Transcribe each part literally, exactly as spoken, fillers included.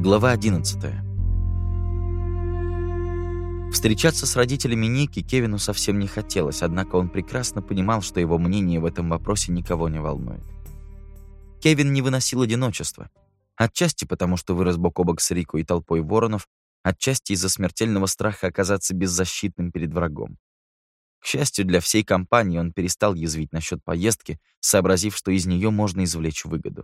Глава одиннадцатая. Встречаться с родителями Ники Кевину совсем не хотелось, однако он прекрасно понимал, что его мнение в этом вопросе никого не волнует. Кевин не выносил одиночества. Отчасти потому, что вырос бок о бок с Рико и толпой воронов, отчасти из-за смертельного страха оказаться беззащитным перед врагом. К счастью для всей компании, он перестал язвить насчет поездки, сообразив, что из нее можно извлечь выгоду.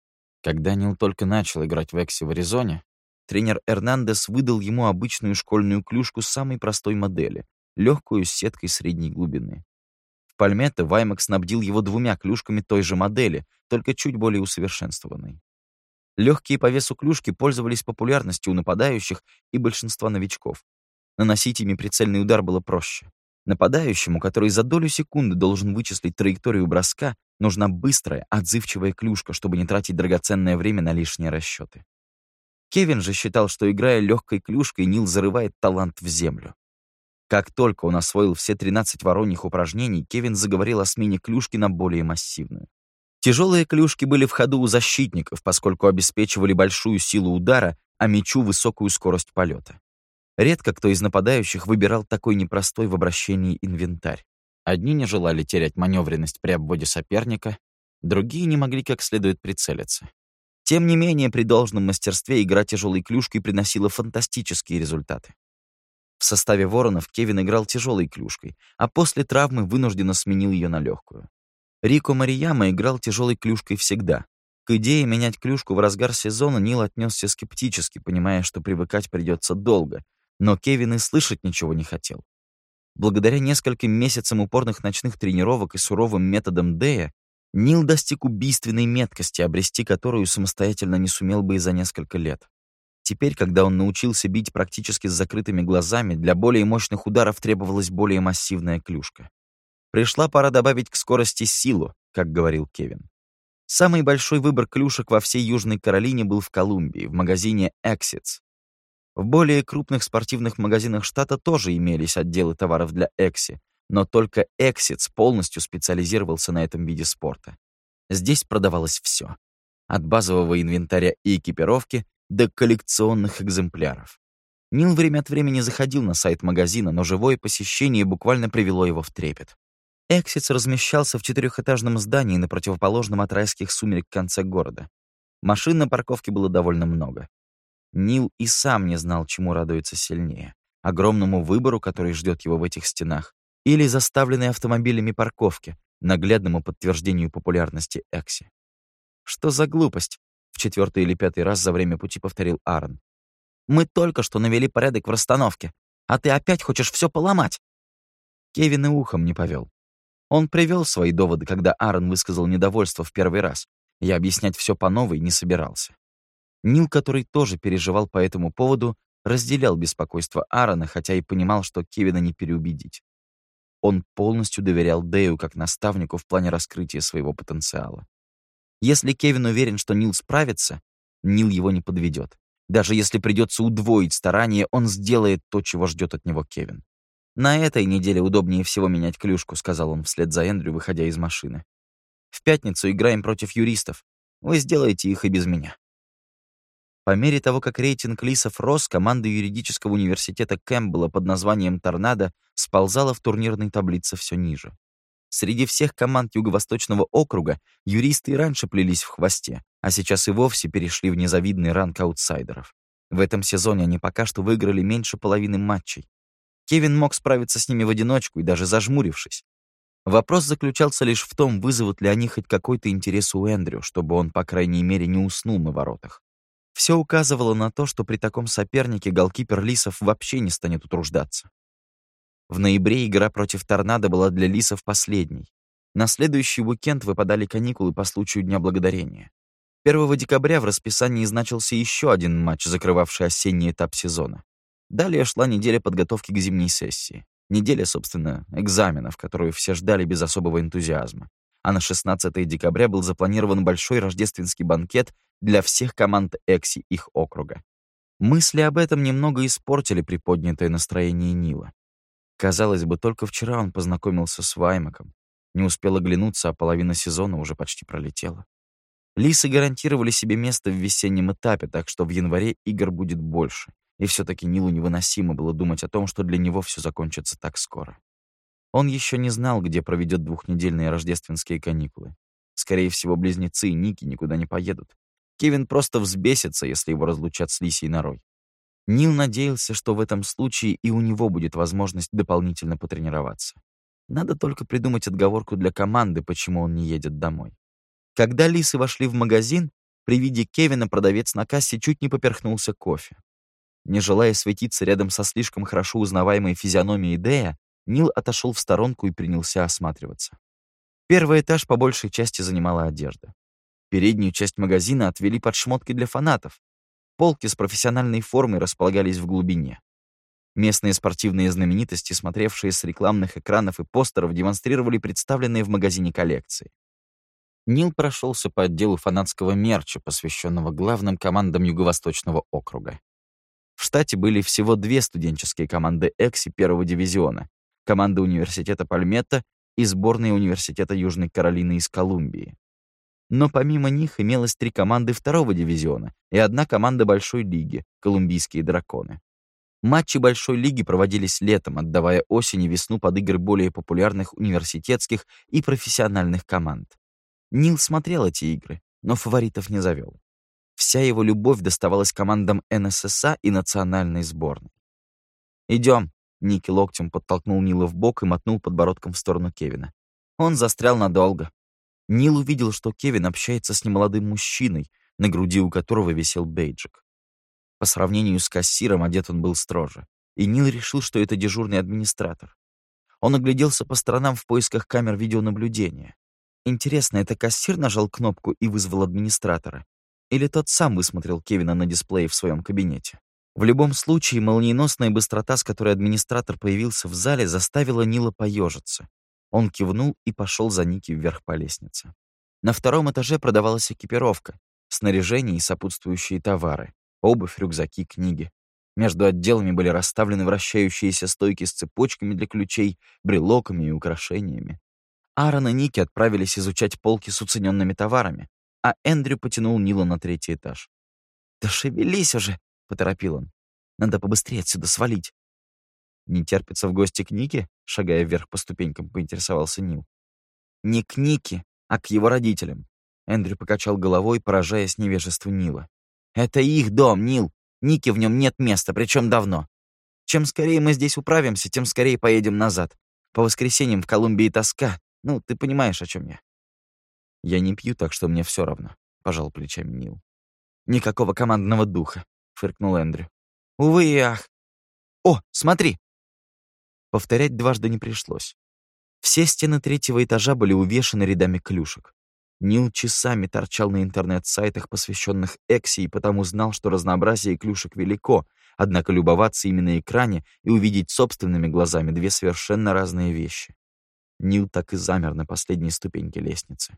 Когда Нил только начал играть в Экси в Аризоне, тренер Эрнандес выдал ему обычную школьную клюшку самой простой модели, легкую с сеткой средней глубины. В Пальметто Ваймак снабдил его двумя клюшками той же модели, только чуть более усовершенствованной. Легкие по весу клюшки пользовались популярностью у нападающих и большинства новичков. Наносить ими прицельный удар было проще. Нападающему, который за долю секунды должен вычислить траекторию броска, нужна быстрая, отзывчивая клюшка, чтобы не тратить драгоценное время на лишние расчеты. Кевин же считал, что, играя легкой клюшкой, Нил зарывает талант в землю. Как только он освоил все тринадцать вороньих упражнений, Кевин заговорил о смене клюшки на более массивную. Тяжелые клюшки были в ходу у защитников, поскольку обеспечивали большую силу удара, а мячу высокую скорость полета. Редко кто из нападающих выбирал такой непростой в обращении инвентарь. Одни не желали терять маневренность при обводе соперника, другие не могли как следует прицелиться. Тем не менее, при должном мастерстве игра тяжелой клюшкой приносила фантастические результаты. В составе Воронов Кевин играл тяжелой клюшкой, а после травмы вынужденно сменил ее на легкую. Рико Марияма играл тяжелой клюшкой всегда. К идее менять клюшку в разгар сезона Нил отнесся скептически, понимая, что привыкать придется долго, но Кевин и слышать ничего не хотел. Благодаря нескольким месяцам упорных ночных тренировок и суровым методам Дэя, Нил достиг убийственной меткости, обрести которую самостоятельно не сумел бы и за несколько лет. Теперь, когда он научился бить практически с закрытыми глазами, для более мощных ударов требовалась более массивная клюшка. Пришла пора добавить к скорости силу, как говорил Кевин. Самый большой выбор клюшек во всей Южной Каролине был в Колумбии, в магазине Exits. В более крупных спортивных магазинах штата тоже имелись отделы товаров для Экси, но только Exits полностью специализировался на этом виде спорта. Здесь продавалось все, от базового инвентаря и экипировки до коллекционных экземпляров. Нил время от времени заходил на сайт магазина, но живое посещение буквально привело его в трепет. Exits размещался в четырехэтажном здании на противоположном от райских сумерек конце города. Машин на парковке было довольно много. Нил и сам не знал, чему радуется сильнее — огромному выбору, который ждет его в этих стенах, или заставленной автомобилями парковке, наглядному подтверждению популярности Экси. «Что за глупость?» — в четвертый или пятый раз за время пути повторил Аарон. «Мы только что навели порядок в расстановке, а ты опять хочешь все поломать!» Кевин и ухом не повел. Он привел свои доводы, когда Аарон высказал недовольство в первый раз, и объяснять все по новой не собирался. Нил, который тоже переживал по этому поводу, разделял беспокойство Аарона, хотя и понимал, что Кевина не переубедить. Он полностью доверял Дэю как наставнику в плане раскрытия своего потенциала. Если Кевин уверен, что Нил справится, Нил его не подведет. Даже если придется удвоить старания, он сделает то, чего ждет от него Кевин. «На этой неделе удобнее всего менять клюшку», — сказал он вслед за Эндрю, выходя из машины. «В пятницу играем против юристов. Вы сделаете их и без меня». По мере того, как рейтинг лисов рос, команда юридического университета Кэмпбелла под названием «Торнадо» сползала в турнирной таблице все ниже. Среди всех команд Юго-Восточного округа юристы и раньше плелись в хвосте, а сейчас и вовсе перешли в незавидный ранг аутсайдеров. В этом сезоне они пока что выиграли меньше половины матчей. Кевин мог справиться с ними в одиночку и даже зажмурившись. Вопрос заключался лишь в том, вызовут ли они хоть какой-то интерес у Эндрю, чтобы он, по крайней мере, не уснул на воротах. Все указывало на то, что при таком сопернике голкипер лисов вообще не станет утруждаться. В ноябре игра против «Торнадо» была для лисов последней. На следующий уикенд выпадали каникулы по случаю Дня Благодарения. первого декабря в расписании значился еще один матч, закрывавший осенний этап сезона. Далее шла неделя подготовки к зимней сессии. Неделя, собственно, экзаменов, которую все ждали без особого энтузиазма. А на шестнадцатое декабря был запланирован большой рождественский банкет для всех команд Экси их округа. Мысли об этом немного испортили приподнятое настроение Нила. Казалось бы, только вчера он познакомился с Ваймаком. Не успел оглянуться, а половина сезона уже почти пролетела. Лисы гарантировали себе место в весеннем этапе, так что в январе игр будет больше. И все-таки Нилу невыносимо было думать о том, что для него все закончится так скоро. Он еще не знал, где проведет двухнедельные рождественские каникулы. Скорее всего, близнецы и Ники никуда не поедут. Кевин просто взбесится, если его разлучат с Лисией норой. Нил надеялся, что в этом случае и у него будет возможность дополнительно потренироваться. Надо только придумать отговорку для команды, почему он не едет домой. Когда лисы вошли в магазин, при виде Кевина продавец на кассе чуть не поперхнулся кофе. Не желая светиться рядом со слишком хорошо узнаваемой физиономией Дэя, Нил отошел в сторонку и принялся осматриваться. Первый этаж по большей части занимала одежда. Переднюю часть магазина отвели под шмотки для фанатов. Полки с профессиональной формой располагались в глубине. Местные спортивные знаменитости, смотревшие с рекламных экранов и постеров, демонстрировали представленные в магазине коллекции. Нил прошелся по отделу фанатского мерча, посвященного главным командам Юго-Восточного округа. В штате были всего две студенческие команды Экси первого дивизиона, команда университета Пальметта и сборная университета Южной Каролины из Колумбии. Но помимо них имелось три команды второго дивизиона и одна команда Большой лиги — Колумбийские драконы. Матчи Большой лиги проводились летом, отдавая осень и весну под игры более популярных университетских и профессиональных команд. Нил смотрел эти игры, но фаворитов не завел. Вся его любовь доставалась командам эн эс эс а и национальной сборной. «Идем», — Ники локтем подтолкнул Нила в бок и мотнул подбородком в сторону Кевина. Он застрял надолго. Нил увидел, что Кевин общается с немолодым мужчиной, на груди у которого висел бейджик. По сравнению с кассиром одет он был строже, и Нил решил, что это дежурный администратор. Он огляделся по сторонам в поисках камер видеонаблюдения. Интересно, это кассир нажал кнопку и вызвал администратора? Или тот сам высмотрел Кевина на дисплее в своем кабинете? В любом случае, молниеносная быстрота, с которой администратор появился в зале, заставила Нила поежиться. Он кивнул и пошел за Ники вверх по лестнице. На втором этаже продавалась экипировка, снаряжение и сопутствующие товары, обувь, рюкзаки, книги. Между отделами были расставлены вращающиеся стойки с цепочками для ключей, брелоками и украшениями. Аарон и Ники отправились изучать полки с уцененными товарами, а Эндрю потянул Нила на третий этаж. «Да шевелись уже!» — поторопил он. «Надо побыстрее отсюда свалить». «Не терпится в гости к Нике?» — шагая вверх по ступенькам, поинтересовался Нил. «Не к Нике, а к его родителям». Эндрю покачал головой, поражаясь невежеству Нила. «Это их дом, Нил. Нике в нем нет места, причем давно. Чем скорее мы здесь управимся, тем скорее поедем назад. По воскресеньям в Колумбии тоска. Ну, ты понимаешь, о чем я». «Я не пью, так что мне все равно», — пожал плечами Нил. «Никакого командного духа», — фыркнул Эндрю. «Увы и ах. О, смотри!» Повторять дважды не пришлось. Все стены третьего этажа были увешаны рядами клюшек. Нил часами торчал на интернет-сайтах, посвященных Экси, и потому знал, что разнообразие клюшек велико, однако любоваться ими на экране и увидеть собственными глазами — две совершенно разные вещи. Нил так и замер на последней ступеньке лестницы.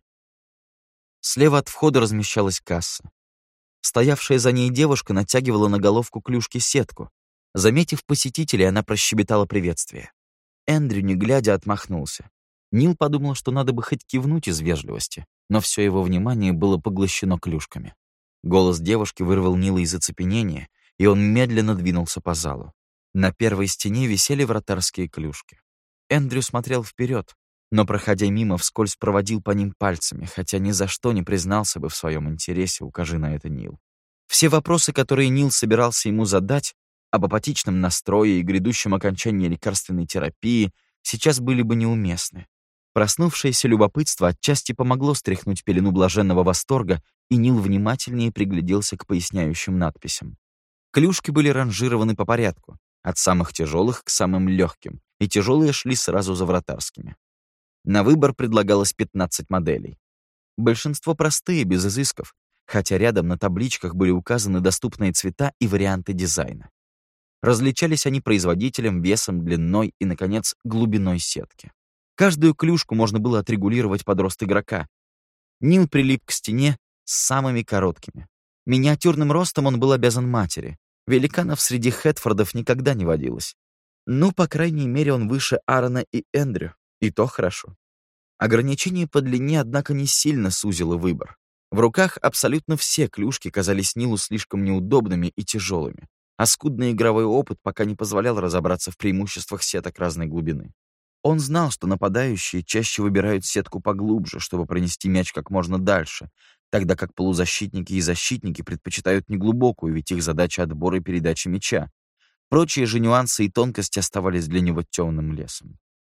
Слева от входа размещалась касса. Стоявшая за ней девушка натягивала на головку клюшки сетку. Заметив посетителей, она прощебетала приветствие. Эндрю, не глядя, отмахнулся. Нил подумал, что надо бы хоть кивнуть из вежливости, но все его внимание было поглощено клюшками. Голос девушки вырвал Нила из оцепенения, и он медленно двинулся по залу. На первой стене висели вратарские клюшки. Эндрю смотрел вперед, но, проходя мимо, вскользь проводил по ним пальцами, хотя ни за что не признался бы в своем интересе, укажи на это Нил. Все вопросы, которые Нил собирался ему задать, об апатичном настрое и грядущем окончании лекарственной терапии, сейчас были бы неуместны. Проснувшееся любопытство отчасти помогло стряхнуть пелену блаженного восторга, и Нил внимательнее пригляделся к поясняющим надписям. Клюшки были ранжированы по порядку, от самых тяжелых к самым легким, и тяжелые шли сразу за вратарскими. На выбор предлагалось пятнадцать моделей. Большинство простые, без изысков, хотя рядом на табличках были указаны доступные цвета и варианты дизайна. Различались они производителем, весом, длиной и, наконец, глубиной сетки. Каждую клюшку можно было отрегулировать под рост игрока. Нил прилип к стене с самыми короткими. Миниатюрным ростом он был обязан матери. Великанов среди Хэтфордов никогда не водилось. Ну, по крайней мере, он выше Аарона и Эндрю. И то хорошо. Ограничение по длине, однако, не сильно сузило выбор. В руках абсолютно все клюшки казались Нилу слишком неудобными и тяжелыми, а скудный игровой опыт пока не позволял разобраться в преимуществах сеток разной глубины. Он знал, что нападающие чаще выбирают сетку поглубже, чтобы пронести мяч как можно дальше, тогда как полузащитники и защитники предпочитают неглубокую, ведь их задача — отбор и передача мяча. Прочие же нюансы и тонкости оставались для него темным лесом.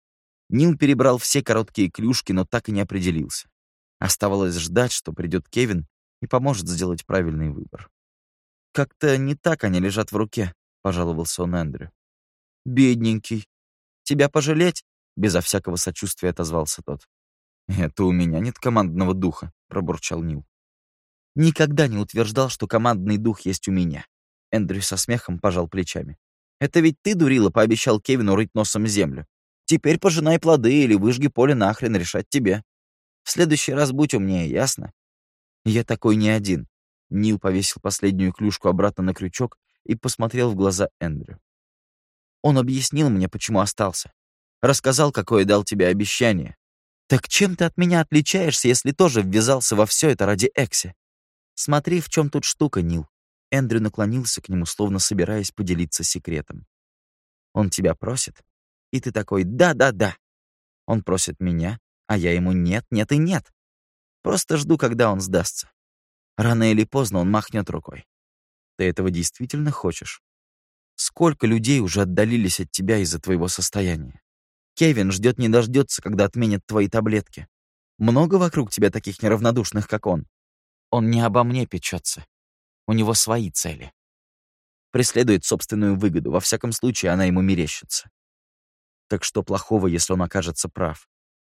Нил перебрал все короткие клюшки, но так и не определился. Оставалось ждать, что придет Кевин и поможет сделать правильный выбор. «Как-то не так они лежат в руке», — пожаловался он Эндрю. «Бедненький. Тебя пожалеть?» — безо всякого сочувствия отозвался тот. «Это у меня нет командного духа», — пробурчал Нил. «Никогда не утверждал, что командный дух есть у меня». Эндрю со смехом пожал плечами. «Это ведь ты, дурила, пообещал Кевину рыть носом землю. Теперь пожинай плоды или выжги поле нахрен, решать тебе. В следующий раз будь умнее, ясно?» «Я такой не один». Нил повесил последнюю клюшку обратно на крючок и посмотрел в глаза Эндрю. «Он объяснил мне, почему остался. Рассказал, какое дал тебе обещание. Так чем ты от меня отличаешься, если тоже ввязался во все это ради Экси? Смотри, в чем тут штука, Нил». Эндрю наклонился к нему, словно собираясь поделиться секретом. «Он тебя просит, и ты такой «да-да-да». Он просит меня, а я ему «нет, нет и нет». Просто жду, когда он сдастся. Рано или поздно он махнет рукой. Ты этого действительно хочешь? Сколько людей уже отдалились от тебя из-за твоего состояния? Кевин ждет не дождется, когда отменят твои таблетки. Много вокруг тебя таких неравнодушных, как он? Он не обо мне печется. У него свои цели. Преследует собственную выгоду, во всяком случае она ему мерещится. Так что плохого, если он окажется прав?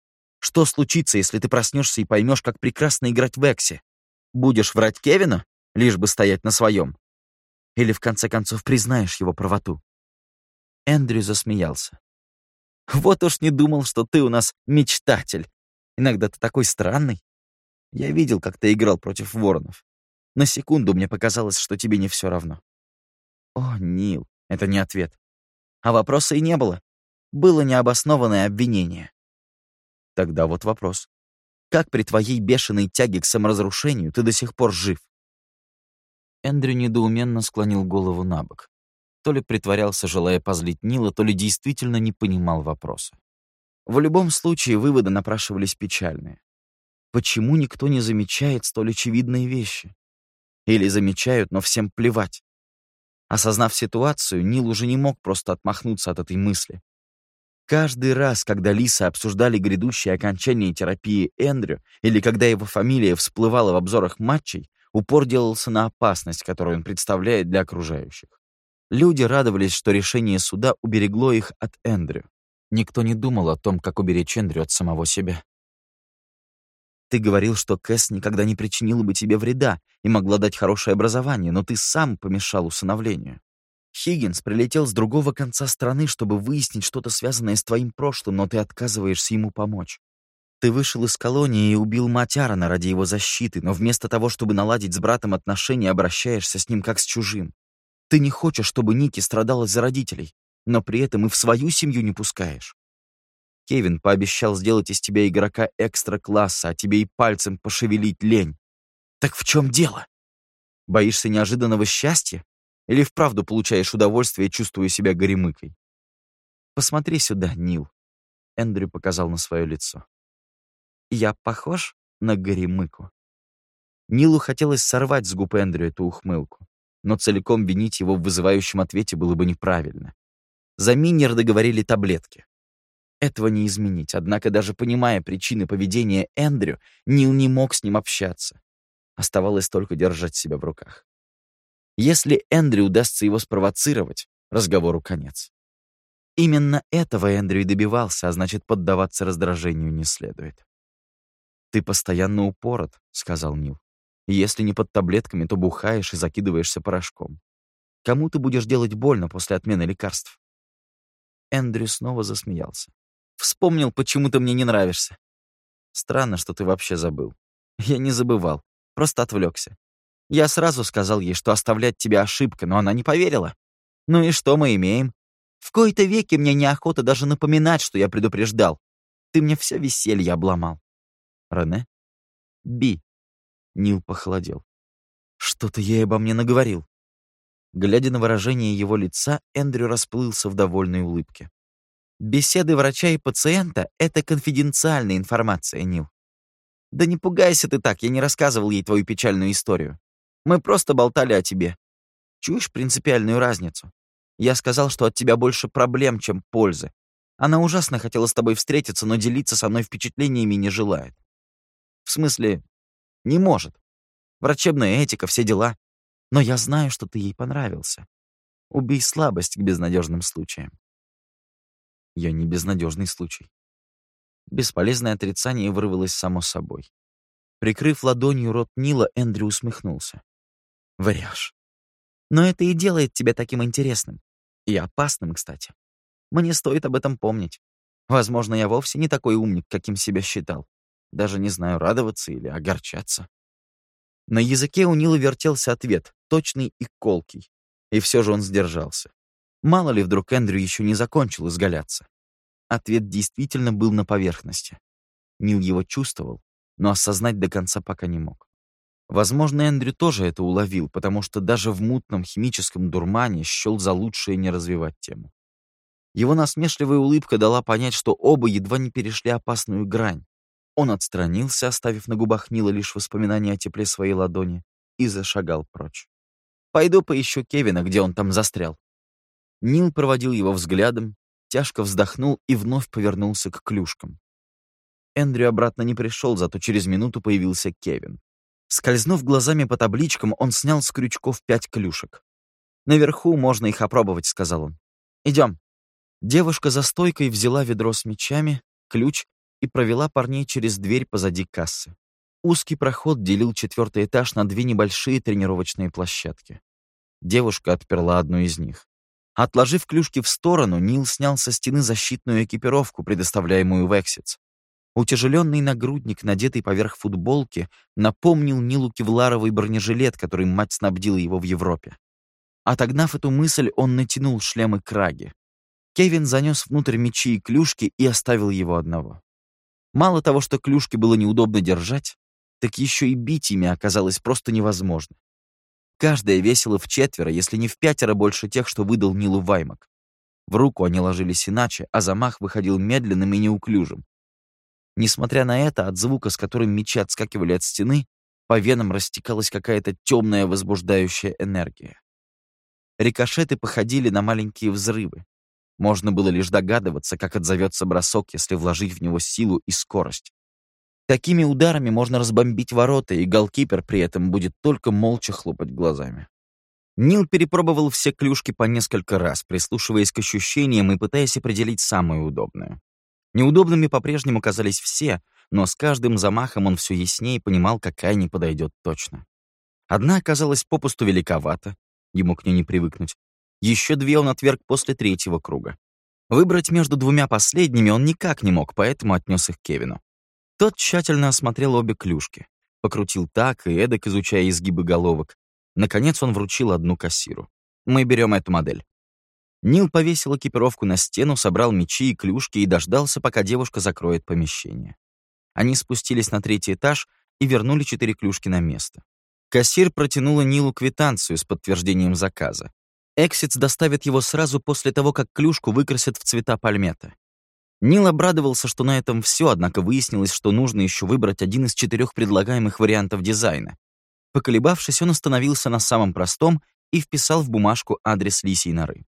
Что случится, если ты проснешься и поймешь, как прекрасно играть в Экси? Будешь врать Кевину, лишь бы стоять на своем? Или в конце концов признаешь его правоту?» Эндрю засмеялся. «Вот уж не думал, что ты у нас мечтатель. Иногда ты такой странный. Я видел, как ты играл против воронов. На секунду мне показалось, что тебе не все равно». «О, Нил, это не ответ. А вопроса и не было. Было необоснованное обвинение». Тогда вот вопрос. Как при твоей бешеной тяге к саморазрушению ты до сих пор жив? Эндрю недоуменно склонил голову на бок. То ли притворялся, желая позлить Нила, то ли действительно не понимал вопроса. В любом случае, выводы напрашивались печальные. Почему никто не замечает столь очевидные вещи? Или замечают, но всем плевать? Осознав ситуацию, Нил уже не мог просто отмахнуться от этой мысли. Каждый раз, когда Лиса обсуждали грядущее окончание терапии Эндрю, или когда его фамилия всплывала в обзорах матчей, упор делался на опасность, которую он представляет для окружающих. Люди радовались, что решение суда уберегло их от Эндрю. Никто не думал о том, как уберечь Эндрю от самого себя. «Ты говорил, что Кэс никогда не причинила бы тебе вреда и могла дать хорошее образование, но ты сам помешал усыновлению. Хиггинс прилетел с другого конца страны, чтобы выяснить что-то связанное с твоим прошлым, но ты отказываешься ему помочь. Ты вышел из колонии и убил мать Аарона ради его защиты, но вместо того, чтобы наладить с братом отношения, обращаешься с ним как с чужим. Ты не хочешь, чтобы Ники страдала из-за родителей, но при этом и в свою семью не пускаешь. Кевин пообещал сделать из тебя игрока экстра-класса, а тебе и пальцем пошевелить лень. Так в чем дело? Боишься неожиданного счастья? Или вправду получаешь удовольствие, чувствуя себя горемыкой? Посмотри сюда, Нил. Эндрю показал на свое лицо. Я похож на горемыку? Нилу хотелось сорвать с губ Эндрю эту ухмылку, но целиком винить его в вызывающем ответе было бы неправильно. За Миннер договорили таблетки. Этого не изменить, однако даже понимая причины поведения Эндрю, Нил не мог с ним общаться. Оставалось только держать себя в руках. Если Эндрю удастся его спровоцировать, разговору конец. Именно этого Эндрю и добивался, а значит, поддаваться раздражению не следует. «Ты постоянно упорот», — сказал Нил. «Если не под таблетками, то бухаешь и закидываешься порошком. Кому ты будешь делать больно после отмены лекарств?» Эндрю снова засмеялся. «Вспомнил, почему ты мне не нравишься. Странно, что ты вообще забыл. Я не забывал, просто отвлекся. Я сразу сказал ей, что оставлять тебя ошибка, но она не поверила. Ну и что мы имеем? В кои-то веки мне неохота даже напоминать, что я предупреждал. Ты мне все веселье обломал». «Рене?» «Би». Нил похолодел. «Что-то ей обо мне наговорил». Глядя на выражение его лица, Эндрю расплылся в довольной улыбке. «Беседы врача и пациента — это конфиденциальная информация, Нил. Да не пугайся ты так, я не рассказывал ей твою печальную историю. Мы просто болтали о тебе. Чуешь принципиальную разницу? Я сказал, что от тебя больше проблем, чем пользы. Она ужасно хотела с тобой встретиться, но делиться со мной впечатлениями не желает. В смысле, не может. Врачебная этика, все дела. Но я знаю, что ты ей понравился. Убей слабость к безнадежным случаям». Я не безнадежный случай. Бесполезное отрицание вырвалось само собой. Прикрыв ладонью рот Нила, Эндрю усмехнулся. «Врешь. Но это и делает тебя таким интересным. И опасным, кстати. Мне стоит об этом помнить. Возможно, я вовсе не такой умник, каким себя считал. Даже не знаю, радоваться или огорчаться». На языке у Нила вертелся ответ, точный и колкий. И все же он сдержался. Мало ли, вдруг Эндрю еще не закончил изгаляться. Ответ действительно был на поверхности. Нил его чувствовал, но осознать до конца пока не мог. Возможно, Эндрю тоже это уловил, потому что даже в мутном химическом дурмане счел за лучшее не развивать тему. Его насмешливая улыбка дала понять, что оба едва не перешли опасную грань. Он отстранился, оставив на губах Нила лишь воспоминания о тепле своей ладони, и зашагал прочь. «Пойду поищу Кевина, где он там застрял». Нил проводил его взглядом, тяжко вздохнул и вновь повернулся к клюшкам. Эндрю обратно не пришел, зато через минуту появился Кевин. Скользнув глазами по табличкам, он снял с крючков пять клюшек. «Наверху можно их опробовать», — сказал он. «Идем». Девушка за стойкой взяла ведро с мячами, ключ и провела парней через дверь позади кассы. Узкий проход делил четвертый этаж на две небольшие тренировочные площадки. Девушка отперла одну из них. Отложив клюшки в сторону, Нил снял со стены защитную экипировку, предоставляемую в Экситс. Утяжеленный нагрудник, надетый поверх футболки, напомнил Нилу кевларовый бронежилет, которым мать снабдила его в Европе. Отогнав эту мысль, он натянул шлем и краги. Кевин занес внутрь мячи и клюшки и оставил его одного. Мало того, что клюшки было неудобно держать, так еще и бить ими оказалось просто невозможно. Каждая весила вчетверо, если не в пятеро больше тех, что выдал Нилу Ваймак. В руку они ложились иначе, а замах выходил медленным и неуклюжим. Несмотря на это, от звука, с которым мечи отскакивали от стены, по венам растекалась какая-то темная возбуждающая энергия. Рикошеты походили на маленькие взрывы. Можно было лишь догадываться, как отзовется бросок, если вложить в него силу и скорость. Такими ударами можно разбомбить ворота, и голкипер при этом будет только молча хлопать глазами. Нил перепробовал все клюшки по несколько раз, прислушиваясь к ощущениям и пытаясь определить самую удобную. Неудобными по-прежнему казались все, но с каждым замахом он все яснее понимал, какая не подойдет точно. Одна оказалась попусту великовата, ему к ней не привыкнуть. Еще две он отверг после третьего круга. Выбрать между двумя последними он никак не мог, поэтому отнес их Кевину. Тот тщательно осмотрел обе клюшки, покрутил так и эдак, изучая изгибы головок. Наконец он вручил одну кассиру. «Мы берем эту модель». Нил повесил экипировку на стену, собрал мячи и клюшки и дождался, пока девушка закроет помещение. Они спустились на третий этаж и вернули четыре клюшки на место. Кассир протянула Нилу квитанцию с подтверждением заказа. Экситс доставит его сразу после того, как клюшку выкрасят в цвета пальметта. Нил обрадовался, что на этом все, однако выяснилось, что нужно еще выбрать один из четырех предлагаемых вариантов дизайна. Поколебавшись, он остановился на самом простом и вписал в бумажку адрес лисьей норы.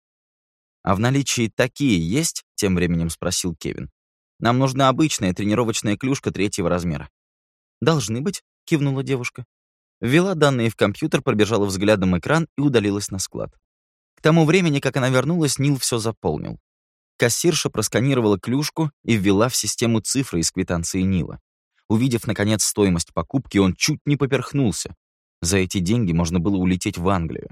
«А в наличии такие есть?» — тем временем спросил Кевин. «Нам нужна обычная тренировочная клюшка третьего размера». «Должны быть», — кивнула девушка. Ввела данные в компьютер, пробежала взглядом экран и удалилась на склад. К тому времени, как она вернулась, Нил все заполнил. Кассирша просканировала клюшку и ввела в систему цифры из квитанции Нила. Увидев, наконец, стоимость покупки, он чуть не поперхнулся. За эти деньги можно было улететь в Англию.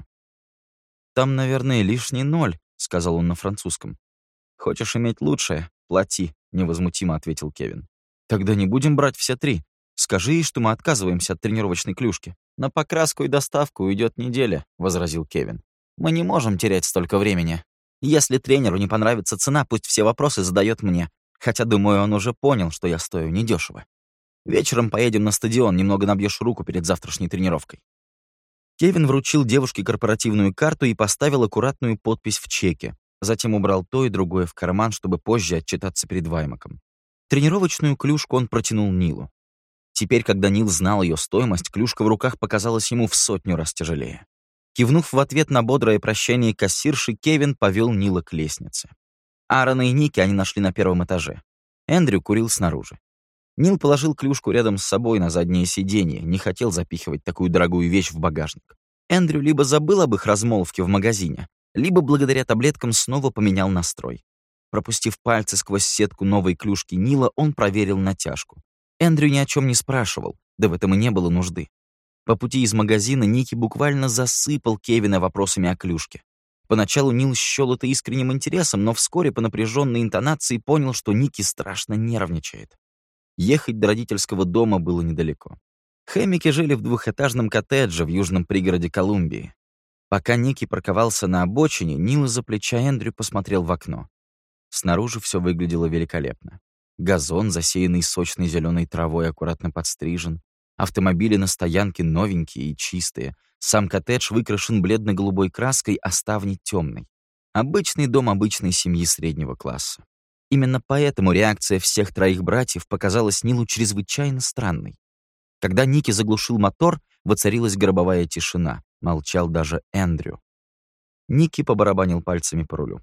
«Там, наверное, лишний ноль», — сказал он на французском. «Хочешь иметь лучшее? Плати», — невозмутимо ответил Кевин. «Тогда не будем брать все три. Скажи ей, что мы отказываемся от тренировочной клюшки». «На покраску и доставку уйдет неделя», — возразил Кевин. «Мы не можем терять столько времени. Если тренеру не понравится цена, пусть все вопросы задает мне, хотя, думаю, он уже понял, что я стою недешево». Вечером поедем на стадион, немного набьешь руку перед завтрашней тренировкой». Кевин вручил девушке корпоративную карту и поставил аккуратную подпись в чеке. Затем убрал то и другое в карман, чтобы позже отчитаться перед Ваймаком. Тренировочную клюшку он протянул Нилу. Теперь, когда Нил знал ее стоимость, клюшка в руках показалась ему в сотню раз тяжелее. Кивнув в ответ на бодрое прощание кассирши, Кевин повел Нила к лестнице. Аарона и Ники они нашли на первом этаже. Эндрю курил снаружи. Нил положил клюшку рядом с собой на заднее сиденье, не хотел запихивать такую дорогую вещь в багажник. Эндрю либо забыл об их размолвке в магазине, либо благодаря таблеткам снова поменял настрой. Пропустив пальцы сквозь сетку новой клюшки Нила, он проверил натяжку. Эндрю ни о чем не спрашивал, да в этом и не было нужды. По пути из магазина Ники буквально засыпал Кевина вопросами о клюшке. Поначалу Нил счёл это искренним интересом, но вскоре по напряженной интонации понял, что Ники страшно нервничает. Ехать до родительского дома было недалеко. Хэммики жили в двухэтажном коттедже в южном пригороде Колумбии. Пока Ники парковался на обочине, Нил из-за плеча Эндрю посмотрел в окно. Снаружи все выглядело великолепно. Газон, засеянный сочной зеленой травой, аккуратно подстрижен. Автомобили на стоянке новенькие и чистые. Сам коттедж выкрашен бледно-голубой краской, а ставни темной. Обычный дом обычной семьи среднего класса. Именно поэтому реакция всех троих братьев показалась Нилу чрезвычайно странной. Когда Ники заглушил мотор, воцарилась гробовая тишина. Молчал даже Эндрю. Ники побарабанил пальцами по рулю.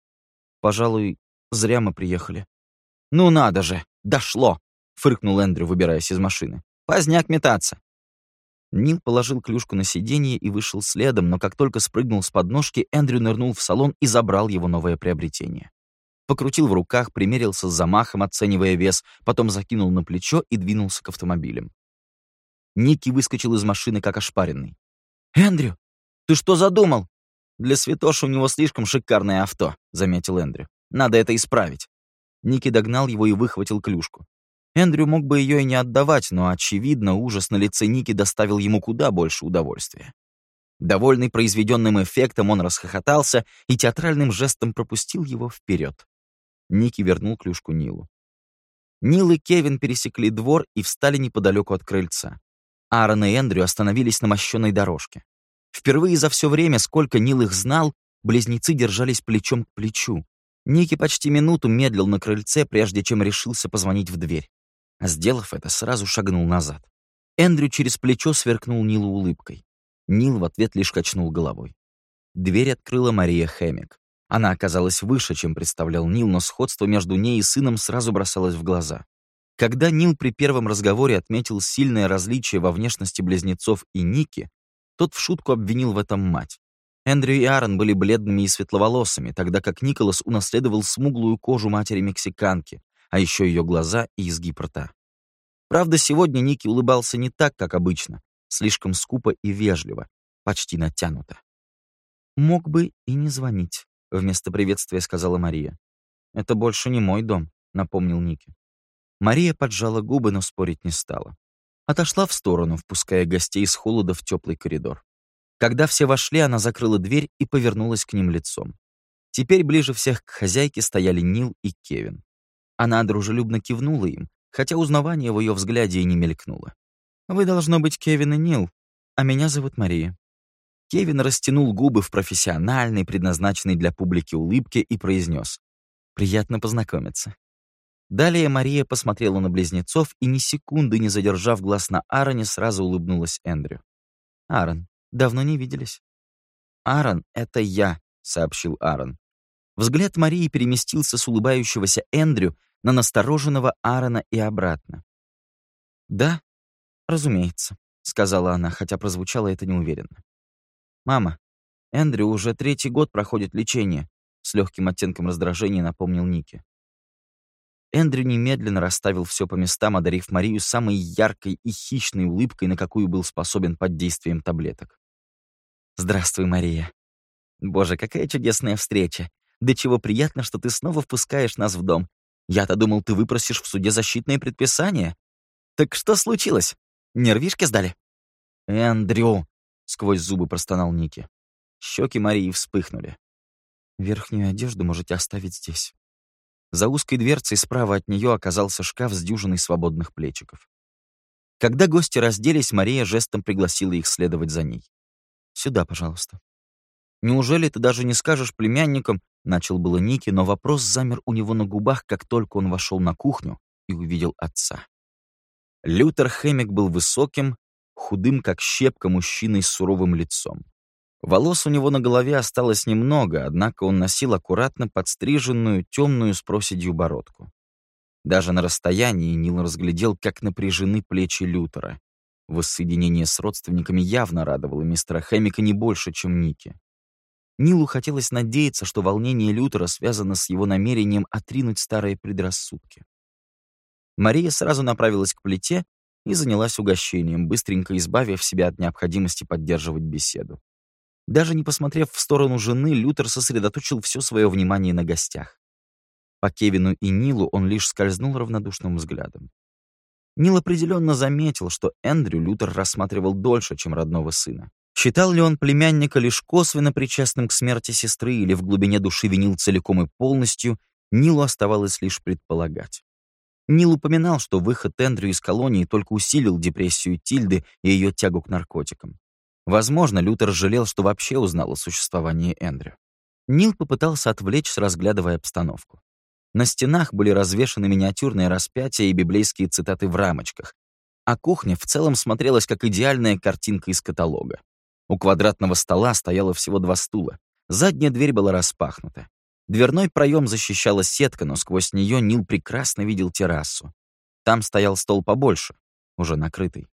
«Пожалуй, зря мы приехали». «Ну надо же! Дошло!» — фыркнул Эндрю, выбираясь из машины. «Поздняк метаться!» Нил положил клюшку на сиденье и вышел следом, но как только спрыгнул с подножки, Эндрю нырнул в салон и забрал его новое приобретение. Покрутил в руках, примерился с замахом, оценивая вес, потом закинул на плечо и двинулся к автомобилям. Ники выскочил из машины, как ошпаренный. «Эндрю, ты что задумал?» «Для святоши у него слишком шикарное авто», — заметил Эндрю. «Надо это исправить». Ники догнал его и выхватил клюшку. Эндрю мог бы ее и не отдавать, но, очевидно, ужас на лице Ники доставил ему куда больше удовольствия. Довольный произведенным эффектом, он расхохотался и театральным жестом пропустил его вперед. Ники вернул клюшку Нилу. Нил и Кевин пересекли двор и встали неподалеку от крыльца. Аарон и Эндрю остановились на мощенной дорожке. Впервые за все время, сколько Нил их знал, близнецы держались плечом к плечу. Ники почти минуту медлил на крыльце, прежде чем решился позвонить в дверь. А сделав это, сразу шагнул назад. Эндрю через плечо сверкнул Нилу улыбкой. Нил в ответ лишь качнул головой. Дверь открыла Мария Хэммик. Она оказалась выше, чем представлял Нил, но сходство между ней и сыном сразу бросалось в глаза. Когда Нил при первом разговоре отметил сильное различие во внешности близнецов и Ники, тот в шутку обвинил в этом мать. Эндрю и Аарон были бледными и светловолосыми, тогда как Николас унаследовал смуглую кожу матери-мексиканки, а еще ее глаза и изгиб рта. Правда, сегодня Ники улыбался не так, как обычно, слишком скупо и вежливо, почти натянуто. «Мог бы и не звонить», — вместо приветствия сказала Мария. «Это больше не мой дом», — напомнил Ники. Мария поджала губы, но спорить не стала. Отошла в сторону, впуская гостей с холода в теплый коридор. Когда все вошли, она закрыла дверь и повернулась к ним лицом. Теперь ближе всех к хозяйке стояли Нил и Кевин. Она дружелюбно кивнула им, хотя узнавание в ее взгляде и не мелькнуло. «Вы, должно быть, Кевин и Нил, а меня зовут Мария». Кевин растянул губы в профессиональной, предназначенной для публики улыбке и произнес: «Приятно познакомиться». Далее Мария посмотрела на близнецов и, ни секунды не задержав глаз на Аароне, сразу улыбнулась Эндрю. «Аарон, давно не виделись». «Аарон, это я», — сообщил Аарон. Взгляд Марии переместился с улыбающегося Эндрю на настороженного Аарона и обратно. «Да, разумеется», — сказала она, хотя прозвучало это неуверенно. «Мама, Эндрю уже третий год проходит лечение», — с легким оттенком раздражения напомнил Ники. Эндрю немедленно расставил все по местам, одарив Марию самой яркой и хищной улыбкой, на какую был способен под действием таблеток. «Здравствуй, Мария. Боже, какая чудесная встреча. Да чего приятно, что ты снова впускаешь нас в дом. Я-то думал, ты выпросишь в суде защитное предписание. Так что случилось? Нервишки сдали?» «Эндрю!» — сквозь зубы простонал Ники. Щеки Марии вспыхнули. «Верхнюю одежду можете оставить здесь». За узкой дверцей справа от нее оказался шкаф с дюжиной свободных плечиков. Когда гости разделись, Мария жестом пригласила их следовать за ней. «Сюда, пожалуйста». «Неужели ты даже не скажешь племянникам?» — начал было Ники, но вопрос замер у него на губах, как только он вошел на кухню и увидел отца. Лютер Хэммик был высоким, худым, как щепка, мужчиной с суровым лицом. Волос у него на голове осталось немного, однако он носил аккуратно подстриженную, темную с проседью бородку. Даже на расстоянии Нил разглядел, как напряжены плечи Лютера. Воссоединение с родственниками явно радовало мистера Хэммика не больше, чем Ники. Нилу хотелось надеяться, что волнение Лютера связано с его намерением отринуть старые предрассудки. Мария сразу направилась к плите и занялась угощением, быстренько избавив себя от необходимости поддерживать беседу. Даже не посмотрев в сторону жены, Лютер сосредоточил все свое внимание на гостях. По Кевину и Нилу он лишь скользнул равнодушным взглядом. Нил определенно заметил, что Эндрю Лютер рассматривал дольше, чем родного сына. Считал ли он племянника лишь косвенно причастным к смерти сестры или в глубине души винил целиком и полностью, Нилу оставалось лишь предполагать. Нил упоминал, что выход Эндрю из колонии только усилил депрессию Тильды и ее тягу к наркотикам. Возможно, Лютер жалел, что вообще узнал о существовании Эндрю. Нил попытался отвлечься, разглядывая обстановку. На стенах были развешаны миниатюрные распятия и библейские цитаты в рамочках, а кухня в целом смотрелась как идеальная картинка из каталога. У квадратного стола стояло всего два стула. Задняя дверь была распахнута. Дверной проем защищала сетка, но сквозь нее Нил прекрасно видел террасу. Там стоял стол побольше, уже накрытый.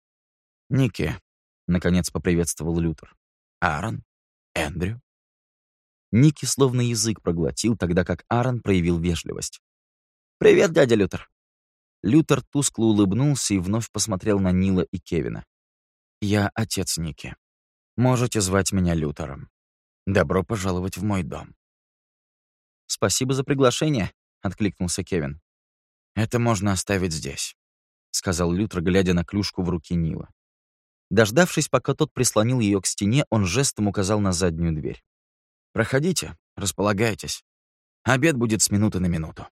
«Ники», — наконец поприветствовал Лютер. «Аарон? Эндрю?» Ники словно язык проглотил, тогда как Аарон проявил вежливость. «Привет, дядя Лютер». Лютер тускло улыбнулся и вновь посмотрел на Нила и Кевина. «Я отец Ники. Можете звать меня Лютером. Добро пожаловать в мой дом». «Спасибо за приглашение», — откликнулся Кевин. «Это можно оставить здесь», — сказал Лютер, глядя на клюшку в руке Нила. Дождавшись, пока тот прислонил ее к стене, он жестом указал на заднюю дверь. «Проходите, располагайтесь. Обед будет с минуты на минуту».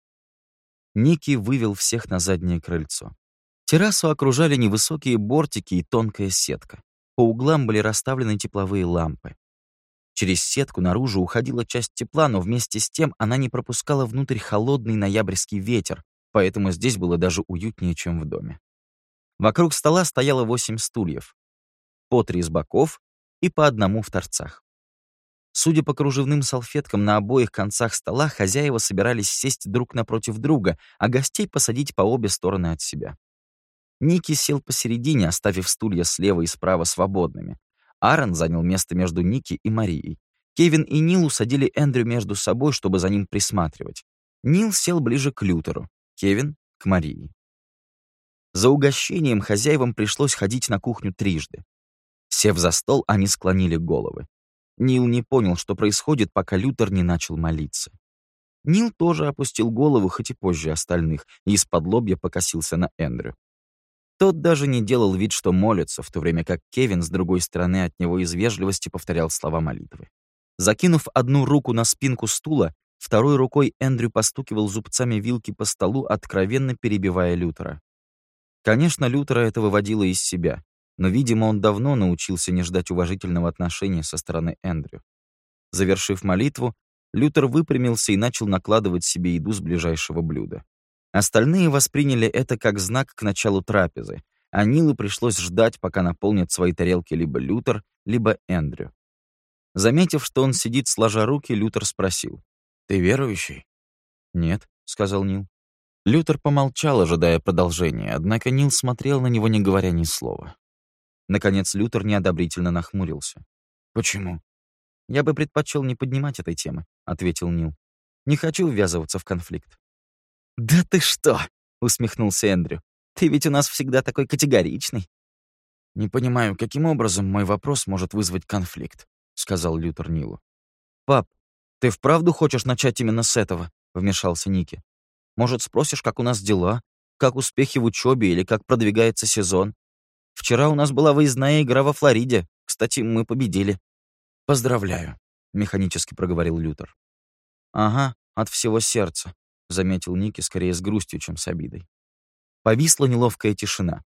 Ники вывел всех на заднее крыльцо. Террасу окружали невысокие бортики и тонкая сетка. По углам были расставлены тепловые лампы. Через сетку наружу уходила часть тепла, но вместе с тем она не пропускала внутрь холодный ноябрьский ветер, поэтому здесь было даже уютнее, чем в доме. Вокруг стола стояло восемь стульев, по три с боков и по одному в торцах. Судя по кружевным салфеткам на обоих концах стола, хозяева собирались сесть друг напротив друга, а гостей посадить по обе стороны от себя. Ники сел посередине, оставив стулья слева и справа свободными. Аарон занял место между Ники и Марией. Кевин и Нил усадили Эндрю между собой, чтобы за ним присматривать. Нил сел ближе к Лютеру, Кевин — к Марии. За угощением хозяевам пришлось ходить на кухню трижды. Сев за стол, они склонили головы. Нил не понял, что происходит, пока Лютер не начал молиться. Нил тоже опустил голову, хоть и позже остальных, и из-под лобья покосился на Эндрю. Тот даже не делал вид, что молится, в то время как Кевин с другой стороны от него из вежливости повторял слова молитвы. Закинув одну руку на спинку стула, второй рукой Эндрю постукивал зубцами вилки по столу, откровенно перебивая Лютера. Конечно, Лютера это выводило из себя, но, видимо, он давно научился не ждать уважительного отношения со стороны Эндрю. Завершив молитву, Лютер выпрямился и начал накладывать себе еду с ближайшего блюда. Остальные восприняли это как знак к началу трапезы, а Нилу пришлось ждать, пока наполнят свои тарелки либо Лютер, либо Эндрю. Заметив, что он сидит сложа руки, Лютер спросил: «Ты верующий?» «Нет», — сказал Нил. Лютер помолчал, ожидая продолжения, однако Нил смотрел на него, не говоря ни слова. Наконец Лютер неодобрительно нахмурился. «Почему?» «Я бы предпочел не поднимать этой темы», — ответил Нил. «Не хочу ввязываться в конфликт». «Да ты что?» — усмехнулся Эндрю. «Ты ведь у нас всегда такой категоричный». «Не понимаю, каким образом мой вопрос может вызвать конфликт», — сказал Лютер Нилу. «Пап, ты вправду хочешь начать именно с этого?» — вмешался Ники. «Может, спросишь, как у нас дела, как успехи в учебе или как продвигается сезон? Вчера у нас была выездная игра во Флориде. Кстати, мы победили». «Поздравляю», — механически проговорил Лютер. «Ага, от всего сердца», — заметил Ники скорее с грустью, чем с обидой. Повисла неловкая тишина.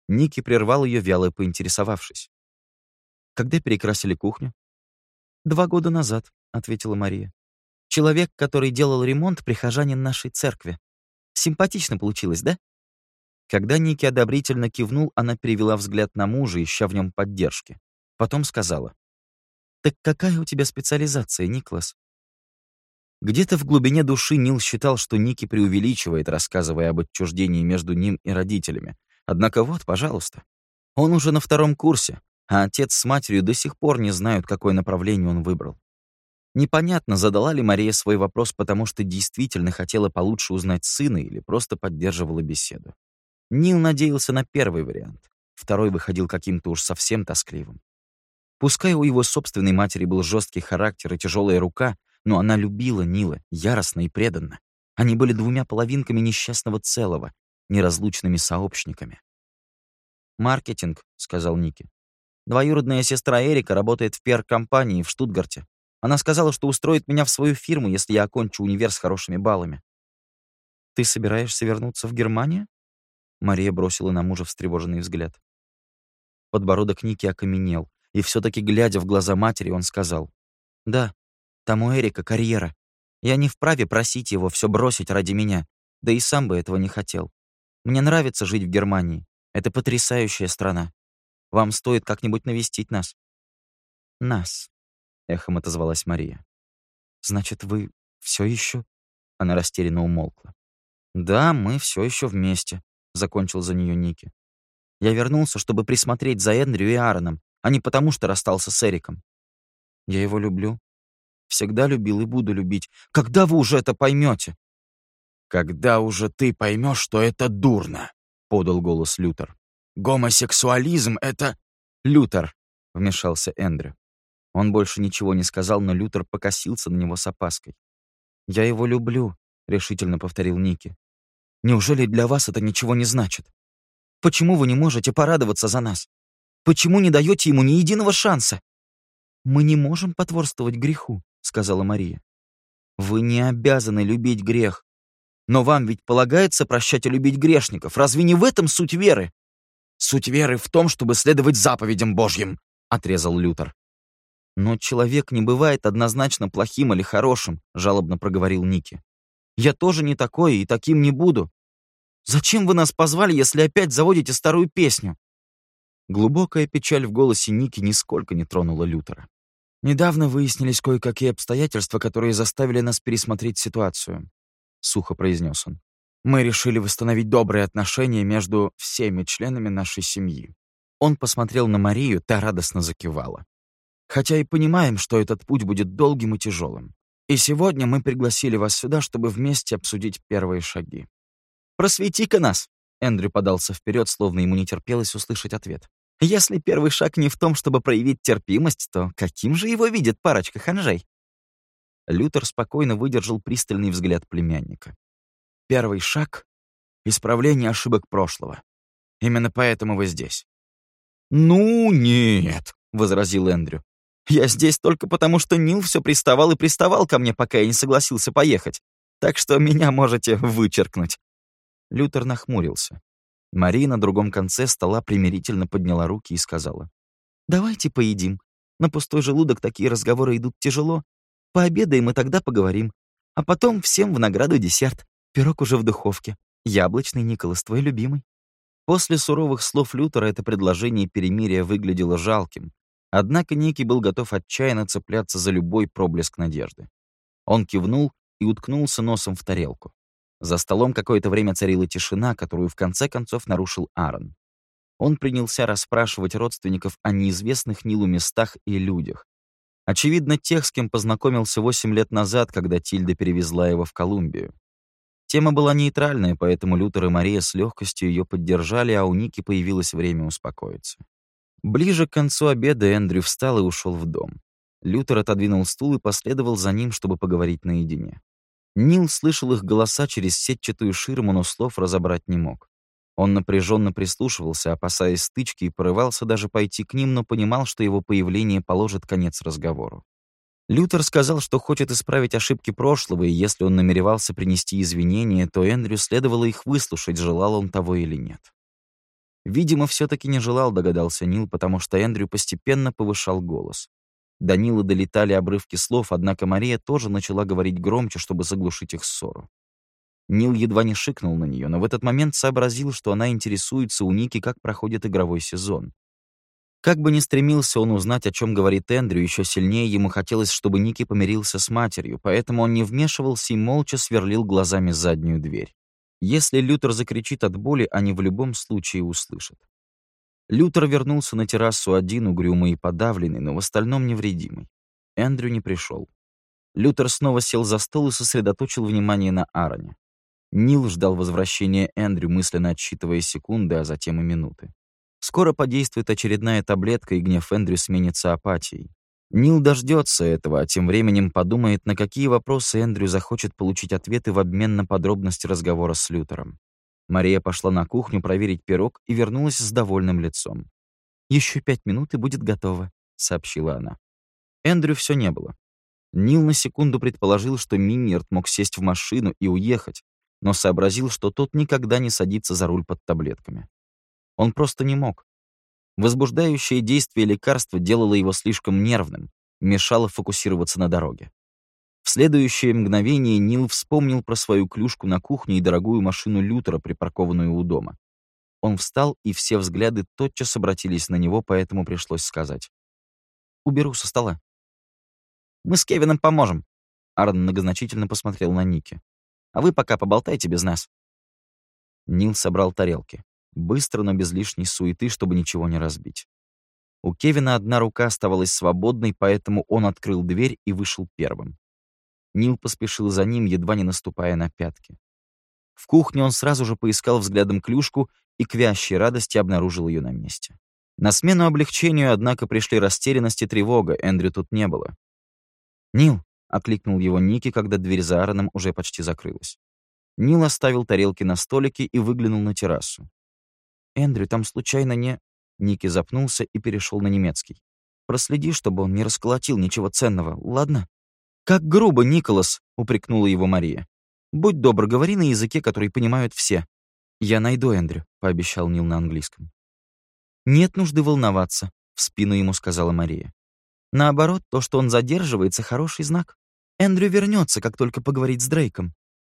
Ники прервал ее, вяло поинтересовавшись. «Когда перекрасили кухню?» «Два года назад», — ответила Мария. «Человек, который делал ремонт, прихожанин нашей церкви. Симпатично получилось, да?» Когда Ники одобрительно кивнул, она перевела взгляд на мужа, ища в нем поддержки. Потом сказала: «Так какая у тебя специализация, Никлас?» Где-то в глубине души Нил считал, что Ники преувеличивает, рассказывая об отчуждении между ним и родителями. Однако вот, пожалуйста. Он уже на втором курсе, а отец с матерью до сих пор не знают, какое направление он выбрал. Непонятно, задала ли Мария свой вопрос, потому что действительно хотела получше узнать сына или просто поддерживала беседу. Нил надеялся на первый вариант. Второй выходил каким-то уж совсем тоскливым. Пускай у его собственной матери был жесткий характер и тяжелая рука, но она любила Нила яростно и преданно. Они были двумя половинками несчастного целого, неразлучными сообщниками. «Маркетинг», — сказал Ники. «Двоюродная сестра Эрика работает в пиар-компании в Штутгарте. Она сказала, что устроит меня в свою фирму, если я окончу универ с хорошими баллами». «Ты собираешься вернуться в Германию?» Мария бросила на мужа встревоженный взгляд. Подбородок Ники окаменел, и все-таки, глядя в глаза матери, он сказал: «Да, там у Эрика карьера. Я не вправе просить его все бросить ради меня, да и сам бы этого не хотел. Мне нравится жить в Германии. Это потрясающая страна. Вам стоит как-нибудь навестить нас». «Нас», — эхом отозвалась Мария. «Значит, вы все еще?» Она растерянно умолкла. «Да, мы все еще вместе», — закончил за нее Ники. «Я вернулся, чтобы присмотреть за Эндрю и Аароном, а не потому, что расстался с Эриком. Я его люблю. Всегда любил и буду любить. Когда вы уже это поймете?» «Когда уже ты поймешь, что это дурно», — подал голос Лютер. «Гомосексуализм — это...» «Лютер», — вмешался Эндрю. Он больше ничего не сказал, но Лютер покосился на него с опаской. «Я его люблю», — решительно повторил Ники. «Неужели для вас это ничего не значит? Почему вы не можете порадоваться за нас? Почему не даете ему ни единого шанса?» «Мы не можем потворствовать греху», — сказала Мария. «Вы не обязаны любить грех. Но вам ведь полагается прощать и любить грешников. Разве не в этом суть веры?» «Суть веры в том, чтобы следовать заповедям Божьим», — отрезал Лютер. «Но человек не бывает однозначно плохим или хорошим», — жалобно проговорил Ники. «Я тоже не такой и таким не буду. Зачем вы нас позвали, если опять заводите старую песню?» Глубокая печаль в голосе Ники нисколько не тронула Лютера. «Недавно выяснились кое-какие обстоятельства, которые заставили нас пересмотреть ситуацию», — сухо произнес он. «Мы решили восстановить добрые отношения между всеми членами нашей семьи». Он посмотрел на Марию, та радостно закивала. «Хотя и понимаем, что этот путь будет долгим и тяжелым. И сегодня мы пригласили вас сюда, чтобы вместе обсудить первые шаги». «Просвети-ка нас!» Эндрю подался вперед, словно ему не терпелось услышать ответ. «Если первый шаг не в том, чтобы проявить терпимость, то каким же его видит парочка ханжей?» Лютер спокойно выдержал пристальный взгляд племянника. «Первый шаг — исправление ошибок прошлого. Именно поэтому вы здесь». «Ну нет», — возразил Эндрю. «Я здесь только потому, что Нил все приставал и приставал ко мне, пока я не согласился поехать. Так что меня можете вычеркнуть». Лютер нахмурился. Мария на другом конце стола примирительно подняла руки и сказала: «Давайте поедим. На пустой желудок такие разговоры идут тяжело. Пообедаем и тогда поговорим. А потом всем в награду десерт. Пирог уже в духовке. Яблочный, Николас, твой любимый». После суровых слов Лютера это предложение перемирия выглядело жалким. Однако Ники был готов отчаянно цепляться за любой проблеск надежды. Он кивнул и уткнулся носом в тарелку. За столом какое-то время царила тишина, которую в конце концов нарушил Аарон. Он принялся расспрашивать родственников о неизвестных Нилу местах и людях. Очевидно, тех, с кем познакомился восемь лет назад, когда Тильда перевезла его в Колумбию. Тема была нейтральная, поэтому Лютер и Мария с легкостью ее поддержали, а у Ники появилось время успокоиться. Ближе к концу обеда Эндрю встал и ушел в дом. Лютер отодвинул стул и последовал за ним, чтобы поговорить наедине. Нил слышал их голоса через сетчатую ширму, но слов разобрать не мог. Он напряженно прислушивался, опасаясь стычки, и порывался даже пойти к ним, но понимал, что его появление положит конец разговору. Лютер сказал, что хочет исправить ошибки прошлого, и если он намеревался принести извинения, то Эндрю следовало их выслушать, желал он того или нет. Видимо, все-таки не желал, догадался Нил, потому что Эндрю постепенно повышал голос. До Нила долетали обрывки слов, однако Мария тоже начала говорить громче, чтобы заглушить их ссору. Нил едва не шикнул на нее, но в этот момент сообразил, что она интересуется у Ники, как проходит игровой сезон. Как бы ни стремился он узнать, о чем говорит Эндрю, еще сильнее ему хотелось, чтобы Ники помирился с матерью, поэтому он не вмешивался и молча сверлил глазами заднюю дверь. Если Лютер закричит от боли, они в любом случае услышат. Лютер вернулся на террасу один, угрюмый и подавленный, но в остальном невредимый. Эндрю не пришел. Лютер снова сел за стол и сосредоточил внимание на Аароне. Нил ждал возвращения Эндрю, мысленно отсчитывая секунды, а затем и минуты. Скоро подействует очередная таблетка, и гнев Эндрю сменится апатией. Нил дождется этого, а тем временем подумает, на какие вопросы Эндрю захочет получить ответы в обмен на подробности разговора с Лютером. Мария пошла на кухню проверить пирог и вернулась с довольным лицом. «Еще пять минут и будет готово», — сообщила она. Эндрю все не было. Нил на секунду предположил, что Миннерд мог сесть в машину и уехать, но сообразил, что тот никогда не садится за руль под таблетками. Он просто не мог. Возбуждающее действие лекарства делало его слишком нервным, мешало фокусироваться на дороге. В следующее мгновение Нил вспомнил про свою клюшку на кухне и дорогую машину Лютера, припаркованную у дома. Он встал, и все взгляды тотчас обратились на него, поэтому пришлось сказать: «Уберу со стола». «Мы с Кевином поможем», — Аарон многозначительно посмотрел на Ники. «А вы пока поболтайте без нас». Нил собрал тарелки. Быстро, но без лишней суеты, чтобы ничего не разбить. У Кевина одна рука оставалась свободной, поэтому он открыл дверь и вышел первым. Нил поспешил за ним, едва не наступая на пятки. В кухне он сразу же поискал взглядом клюшку и к вящей радости обнаружил ее на месте. На смену облегчению, однако, пришли растерянность и тревога, Эндрю тут не было. «Нил!» — окликнул его Ники, когда дверь за Аароном уже почти закрылась. Нил оставил тарелки на столике и выглянул на террасу. «Эндрю, там случайно не...» Ники запнулся и перешел на немецкий. «Проследи, чтобы он не расколотил ничего ценного, ладно?» «Как грубо, Николас!» — упрекнула его Мария. «Будь добр, говори на языке, который понимают все». «Я найду Эндрю», — пообещал Нил на английском. «Нет нужды волноваться», — в спину ему сказала Мария. «Наоборот, то, что он задерживается, хороший знак. Эндрю вернется, как только поговорит с Дрейком».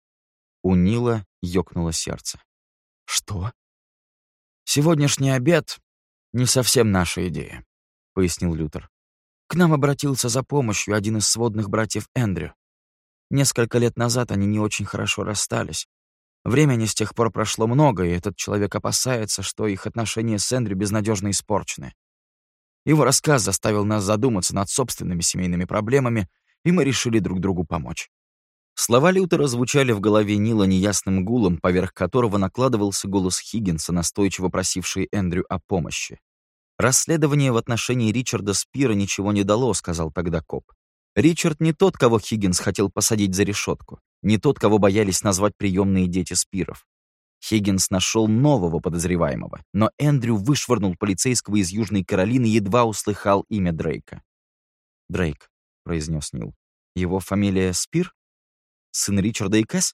У Нила ёкнуло сердце. «Что?» «Сегодняшний обед — не совсем наша идея», — пояснил Лютер. «К нам обратился за помощью один из сводных братьев Эндрю. Несколько лет назад они не очень хорошо расстались. Времени с тех пор прошло много, и этот человек опасается, что их отношения с Эндрю безнадежно испорчены. Его рассказ заставил нас задуматься над собственными семейными проблемами, и мы решили друг другу помочь». Слова Лютера звучали в голове Нила неясным гулом, поверх которого накладывался голос Хиггинса, настойчиво просивший Эндрю о помощи. «Расследование в отношении Ричарда Спира ничего не дало», — сказал тогда коп. «Ричард не тот, кого Хиггинс хотел посадить за решетку, не тот, кого боялись назвать приемные дети Спиров. Хиггинс нашел нового подозреваемого, но Эндрю вышвырнул полицейского из Южной Каролины, едва услыхал имя Дрейка». «Дрейк», — произнес Нил. «Его фамилия Спир? Сын Ричарда и Кэс?»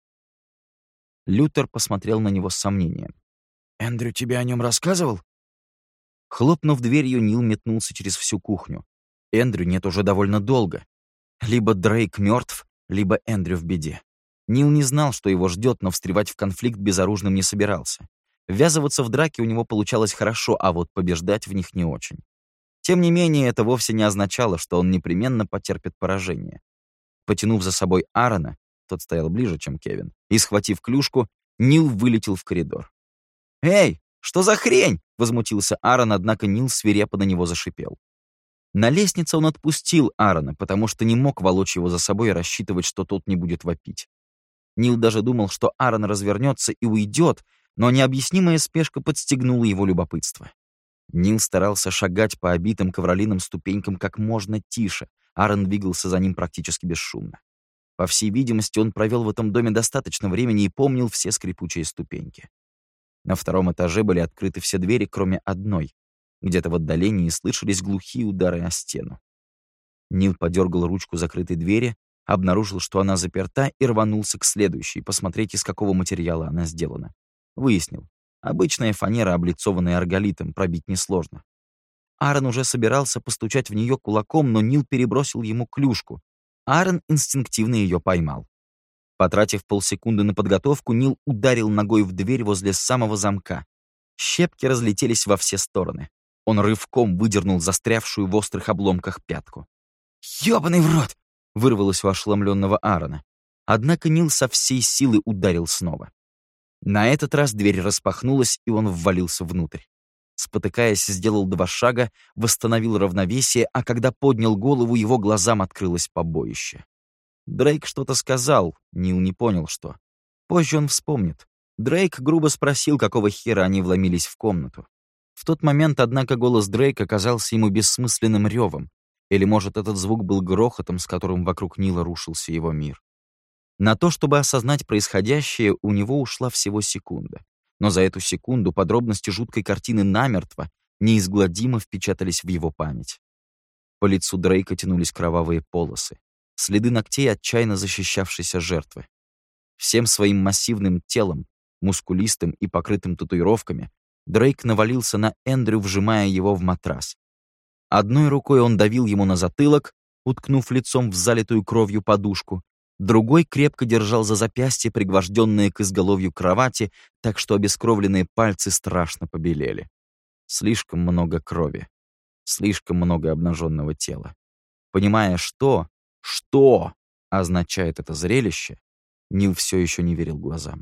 Лютер посмотрел на него с сомнением. «Эндрю тебе о нем рассказывал?» Хлопнув дверью, Нил метнулся через всю кухню. Эндрю нет уже довольно долго. Либо Дрейк мертв, либо Эндрю в беде. Нил не знал, что его ждет, но встревать в конфликт безоружным не собирался. Ввязываться в драки у него получалось хорошо, а вот побеждать в них не очень. Тем не менее, это вовсе не означало, что он непременно потерпит поражение. Потянув за собой Аарона, тот стоял ближе, чем Кевин, и, схватив клюшку, Нил вылетел в коридор. «Эй, что за хрень?» — возмутился Аарон, однако Нил свирепо на него зашипел. На лестнице он отпустил Аарона, потому что не мог волочь его за собой и рассчитывать, что тот не будет вопить. Нил даже думал, что Аарон развернется и уйдет, но необъяснимая спешка подстегнула его любопытство. Нил старался шагать по обитым ковролином ступенькам как можно тише. Аарон двигался за ним практически бесшумно. По всей видимости, он провел в этом доме достаточно времени и помнил все скрипучие ступеньки. На втором этаже были открыты все двери, кроме одной. Где-то в отдалении слышались глухие удары о стену. Нил подергал ручку закрытой двери, обнаружил, что она заперта, и рванулся к следующей, посмотреть, из какого материала она сделана. Выяснил, Обычная фанера, облицованная арголитом, пробить несложно. Аарон уже собирался постучать в нее кулаком, но Нил перебросил ему клюшку. Аарон инстинктивно ее поймал. Потратив полсекунды на подготовку, Нил ударил ногой в дверь возле самого замка. Щепки разлетелись во все стороны. Он рывком выдернул застрявшую в острых обломках пятку. «Ёбаный в рот!» — вырвалось у ошеломленного Аарона. Однако Нил со всей силы ударил снова. На этот раз дверь распахнулась, и он ввалился внутрь. Спотыкаясь, сделал два шага, восстановил равновесие, а когда поднял голову, его глазам открылось побоище. Дрейк что-то сказал, Нил не понял, что. Позже он вспомнит. Дрейк грубо спросил, какого хера они вломились в комнату. В тот момент, однако, голос Дрейка казался ему бессмысленным ревом. Или, может, этот звук был грохотом, с которым вокруг Нила рушился его мир. На то, чтобы осознать происходящее, у него ушла всего секунда. Но за эту секунду подробности жуткой картины намертво, неизгладимо впечатались в его память. По лицу Дрейка тянулись кровавые полосы, следы ногтей отчаянно защищавшейся жертвы. Всем своим массивным телом, мускулистым и покрытым татуировками, Дрейк навалился на Эндрю, вжимая его в матрас. Одной рукой он давил ему на затылок, уткнув лицом в залитую кровью подушку, другой крепко держал за запястье, пригвожденные к изголовью кровати, так что обескровленные пальцы страшно побелели. Слишком много крови, слишком много обнаженного тела. Понимая, что, что означает это зрелище, Нил все еще не верил глазам.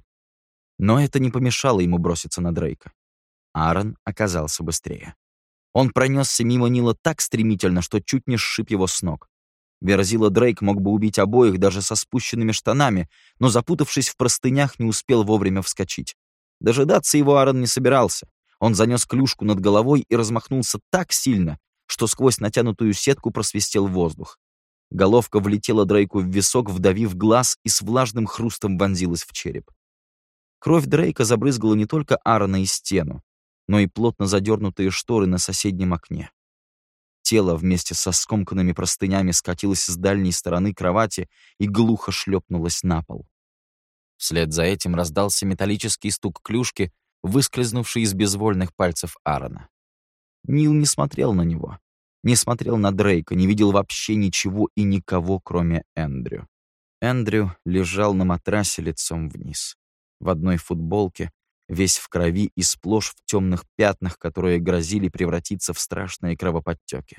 Но это не помешало ему броситься на Дрейка. Аарон оказался быстрее. Он пронесся мимо Нила так стремительно, что чуть не сшиб его с ног. Верзила Дрейк мог бы убить обоих даже со спущенными штанами, но, запутавшись в простынях, не успел вовремя вскочить. Дожидаться его Аарон не собирался. Он занес клюшку над головой и размахнулся так сильно, что сквозь натянутую сетку просвистел воздух. Головка влетела Дрейку в висок, вдавив глаз, и с влажным хрустом вонзилась в череп. Кровь Дрейка забрызгала не только Аарона и стену, но и плотно задернутые шторы на соседнем окне. Тело вместе со скомканными простынями скатилось с дальней стороны кровати и глухо шлепнулось на пол. Вслед за этим раздался металлический стук клюшки, выскользнувший из безвольных пальцев Аарона. Нил не смотрел на него, не смотрел на Дрейка, не видел вообще ничего и никого, кроме Эндрю. Эндрю лежал на матрасе лицом вниз, в одной футболке, весь в крови и сплошь в темных пятнах, которые грозили превратиться в страшные кровоподтеки.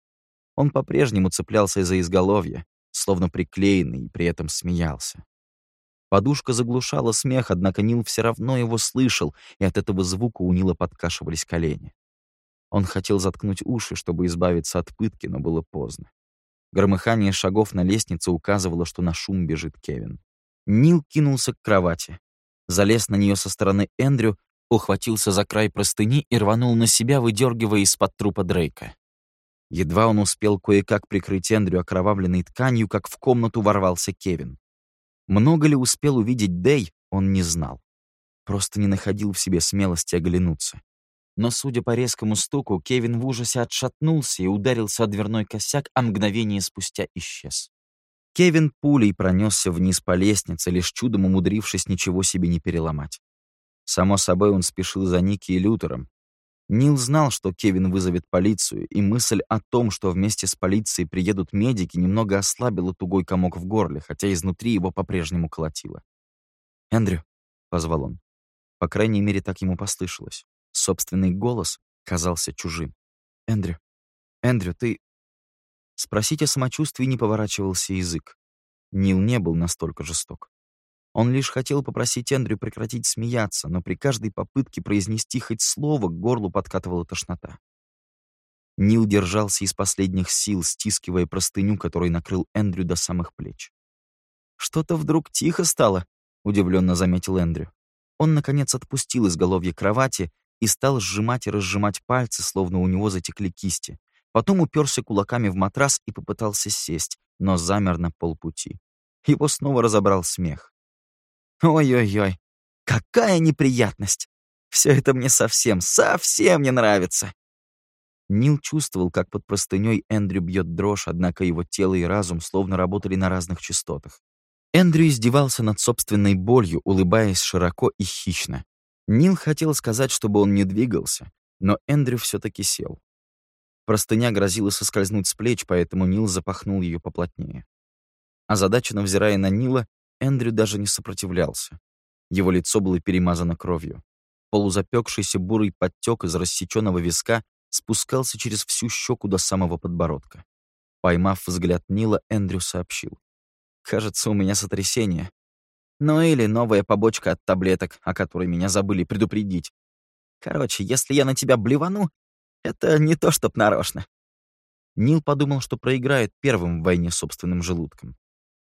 Он по-прежнему цеплялся за изголовье, словно приклеенный, и при этом смеялся. Подушка заглушала смех, однако Нил все равно его слышал, и от этого звука у Нила подкашивались колени. Он хотел заткнуть уши, чтобы избавиться от пытки, но было поздно. Громыхание шагов на лестнице указывало, что на шум бежит Кевин. Нил кинулся к кровати. Залез на нее со стороны Эндрю, ухватился за край простыни и рванул на себя, выдергивая из-под трупа Дрейка. Едва он успел кое-как прикрыть Эндрю окровавленной тканью, как в комнату ворвался Кевин. Много ли успел увидеть Дэй, он не знал. Просто не находил в себе смелости оглянуться. Но, судя по резкому стуку, Кевин в ужасе отшатнулся и ударился о дверной косяк, а мгновение спустя исчез. Кевин пулей пронесся вниз по лестнице, лишь чудом умудрившись ничего себе не переломать. Само собой, он спешил за Ники и Лютером. Нил знал, что Кевин вызовет полицию, и мысль о том, что вместе с полицией приедут медики, немного ослабила тугой комок в горле, хотя изнутри его по-прежнему колотило. «Эндрю», — позвал он. По крайней мере, так ему послышалось. Собственный голос казался чужим. «Эндрю, Эндрю, ты...» Спросить о самочувствии не поворачивался язык. Нил не был настолько жесток. Он лишь хотел попросить Эндрю прекратить смеяться, но при каждой попытке произнести хоть слово к горлу подкатывала тошнота. Нил держался из последних сил, стискивая простыню, которой накрыл Эндрю до самых плеч. «Что-то вдруг тихо стало», — удивленно заметил Эндрю. Он, наконец, отпустил изголовье кровати и стал сжимать и разжимать пальцы, словно у него затекли кисти. Потом уперся кулаками в матрас и попытался сесть, но замер на полпути. Его снова разобрал смех. «Ой-ой-ой, какая неприятность! Все это мне совсем, совсем не нравится!» Нил чувствовал, как под простыней Эндрю бьет дрожь, однако его тело и разум словно работали на разных частотах. Эндрю издевался над собственной болью, улыбаясь широко и хищно. Нил хотел сказать, чтобы он не двигался, но Эндрю все-таки сел. Простыня грозила соскользнуть с плеч, поэтому Нил запахнул ее поплотнее. Озадаченно взирая на Нила, Эндрю даже не сопротивлялся. Его лицо было перемазано кровью. Полузапекшийся бурый подтек из рассеченного виска спускался через всю щеку до самого подбородка. Поймав взгляд Нила, Эндрю сообщил: «Кажется, у меня сотрясение. Ну или новая побочка от таблеток, о которой меня забыли предупредить. Короче, если я на тебя блевану, это не то чтоб нарочно». Нил подумал, что проиграет первым в войне с собственным желудком.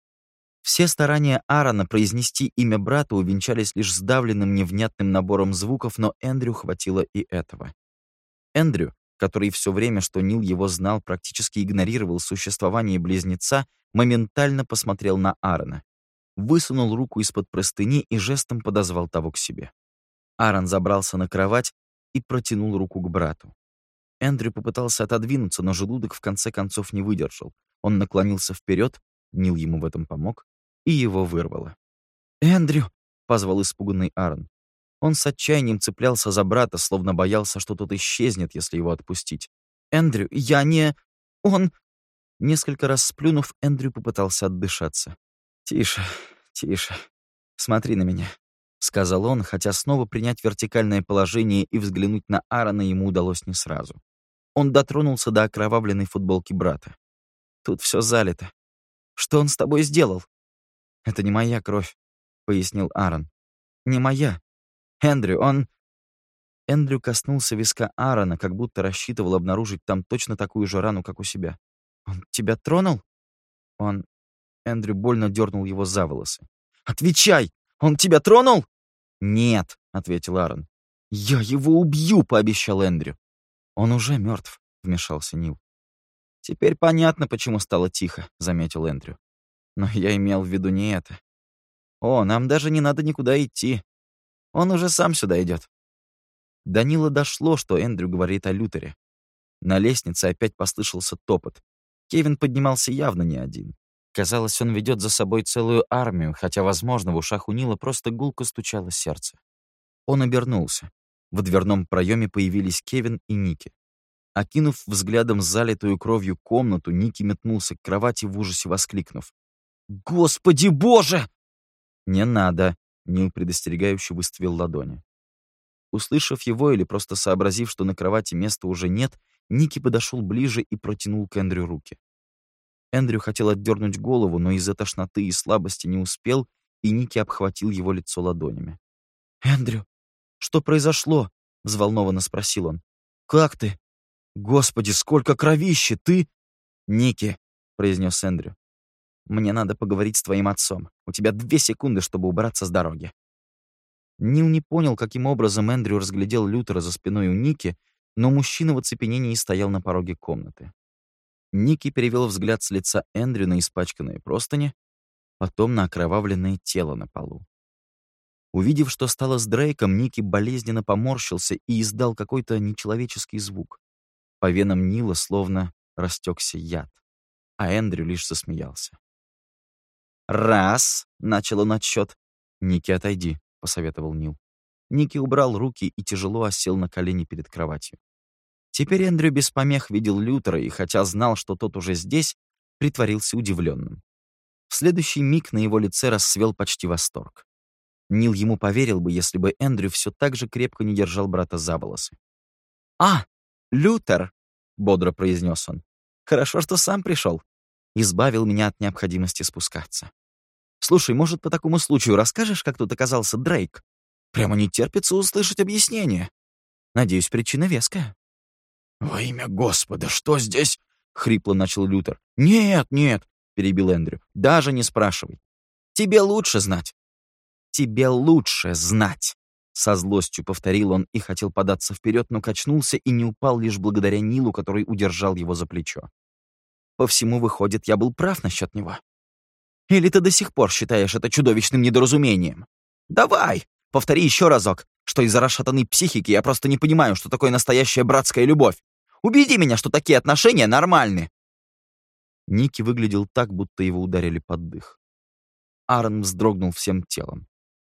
Все старания Аарона произнести имя брата увенчались лишь сдавленным невнятным набором звуков, но Эндрю хватило и этого. Эндрю, который все время, что Нил его знал, практически игнорировал существование близнеца, моментально посмотрел на Аарона, высунул руку из-под простыни и жестом подозвал того к себе. Аарон забрался на кровать и протянул руку к брату. Эндрю попытался отодвинуться, но желудок в конце концов не выдержал. Он наклонился вперед, Нил ему в этом помог, и его вырвало. «Эндрю!» — позвал испуганный Аарон. Он с отчаянием цеплялся за брата, словно боялся, что тот исчезнет, если его отпустить. «Эндрю, я не... он...» Несколько раз сплюнув, Эндрю попытался отдышаться. «Тише, тише. Смотри на меня», — сказал он, хотя снова принять вертикальное положение и взглянуть на Аарона ему удалось не сразу. Он дотронулся до окровавленной футболки брата. «Тут все залито. Что он с тобой сделал?» «Это не моя кровь», — пояснил Аарон. «Не моя. Эндрю, он...» Эндрю коснулся виска Аарона, как будто рассчитывал обнаружить там точно такую же рану, как у себя. «Он тебя тронул?» «Он...» Эндрю больно дернул его за волосы. «Отвечай! Он тебя тронул?» «Нет», — ответил Аарон. «Я его убью», — пообещал Эндрю. «Он уже мертв», — вмешался Нил. «Теперь понятно, почему стало тихо», — заметил Эндрю. «Но я имел в виду не это. О, нам даже не надо никуда идти. Он уже сам сюда идет». До Нила дошло, что Эндрю говорит о Лютере. На лестнице опять послышался топот. Кевин поднимался явно не один. Казалось, он ведет за собой целую армию, хотя, возможно, в ушах у Нила просто гулко стучало сердце. Он обернулся. В дверном проеме появились Кевин и Ники. Окинув взглядом залитую кровью комнату, Ники метнулся к кровати в ужасе, воскликнув: «Господи Боже!» «Не надо!» — Нил предостерегающе выставил ладони. Услышав его или просто сообразив, что на кровати места уже нет, Ники подошел ближе и протянул к Эндрю руки. Эндрю хотел отдернуть голову, но из-за тошноты и слабости не успел, и Ники обхватил его лицо ладонями. «Эндрю, что произошло?» — взволнованно спросил он. «Как ты? Господи, сколько кровищи! Ты...» «Ники», — произнес Эндрю, — «мне надо поговорить с твоим отцом. У тебя две секунды, чтобы убраться с дороги». Нил не понял, каким образом Эндрю разглядел Лютера за спиной у Ники, но мужчина в оцепенении стоял на пороге комнаты. Ники перевел взгляд с лица Эндрю на испачканные простыни, потом на окровавленное тело на полу. Увидев, что стало с Дрейком, Ники болезненно поморщился и издал какой-то нечеловеческий звук. По венам Нила словно растекся яд, а Эндрю лишь засмеялся. «Раз!» — начал он отсчет. «Ники, отойди», — посоветовал Нил. Ники убрал руки и тяжело осел на колени перед кроватью. Теперь Эндрю без помех видел Лютера и, хотя знал, что тот уже здесь, притворился удивленным. В следующий миг на его лице расцвел почти восторг. Нил ему поверил бы, если бы Эндрю все так же крепко не держал брата за волосы. «А, Лютер!» — бодро произнес он. «Хорошо, что сам пришел. Избавил меня от необходимости спускаться. Слушай, может, по такому случаю расскажешь, как тут оказался Дрейк? Прямо не терпится услышать объяснение. Надеюсь, причина веская». «Во имя Господа, что здесь?» — хрипло начал Лютер. «Нет, нет», — перебил Эндрю, — «даже не спрашивай. Тебе лучше знать». «Тебе лучше знать», — со злостью повторил он и хотел податься вперед, но качнулся и не упал лишь благодаря Нилу, который удержал его за плечо. «По всему, выходит, я был прав насчет него. Или ты до сих пор считаешь это чудовищным недоразумением? Давай, повтори еще разок, что из-за расшатанной психики я просто не понимаю, что такое настоящая братская любовь. Убеди меня, что такие отношения нормальны». Ники выглядел так, будто его ударили под дых. Аарон вздрогнул всем телом.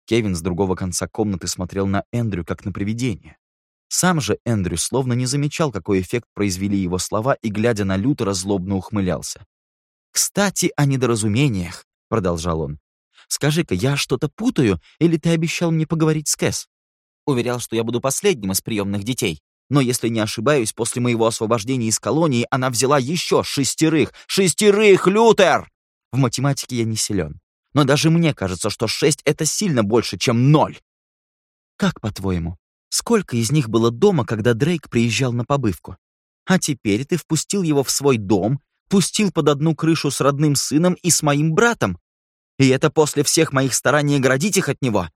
Кевин с другого конца комнаты смотрел на Эндрю как на привидение. Сам же Эндрю словно не замечал, какой эффект произвели его слова, и, глядя на Лютера, злобно ухмылялся. «Кстати, о недоразумениях», — продолжал он. «Скажи-ка, я что-то путаю, или ты обещал мне поговорить с Кэс? Уверял, что я буду последним из приемных детей. Но если не ошибаюсь, после моего освобождения из колонии она взяла еще шестерых. Шестерых, Лютер! В математике я не силен. Но даже мне кажется, что шесть — это сильно больше, чем ноль. Как, по-твоему, сколько из них было дома, когда Дрейк приезжал на побывку? А теперь ты впустил его в свой дом, пустил под одну крышу с родным сыном и с моим братом. И это после всех моих стараний оградить их от него.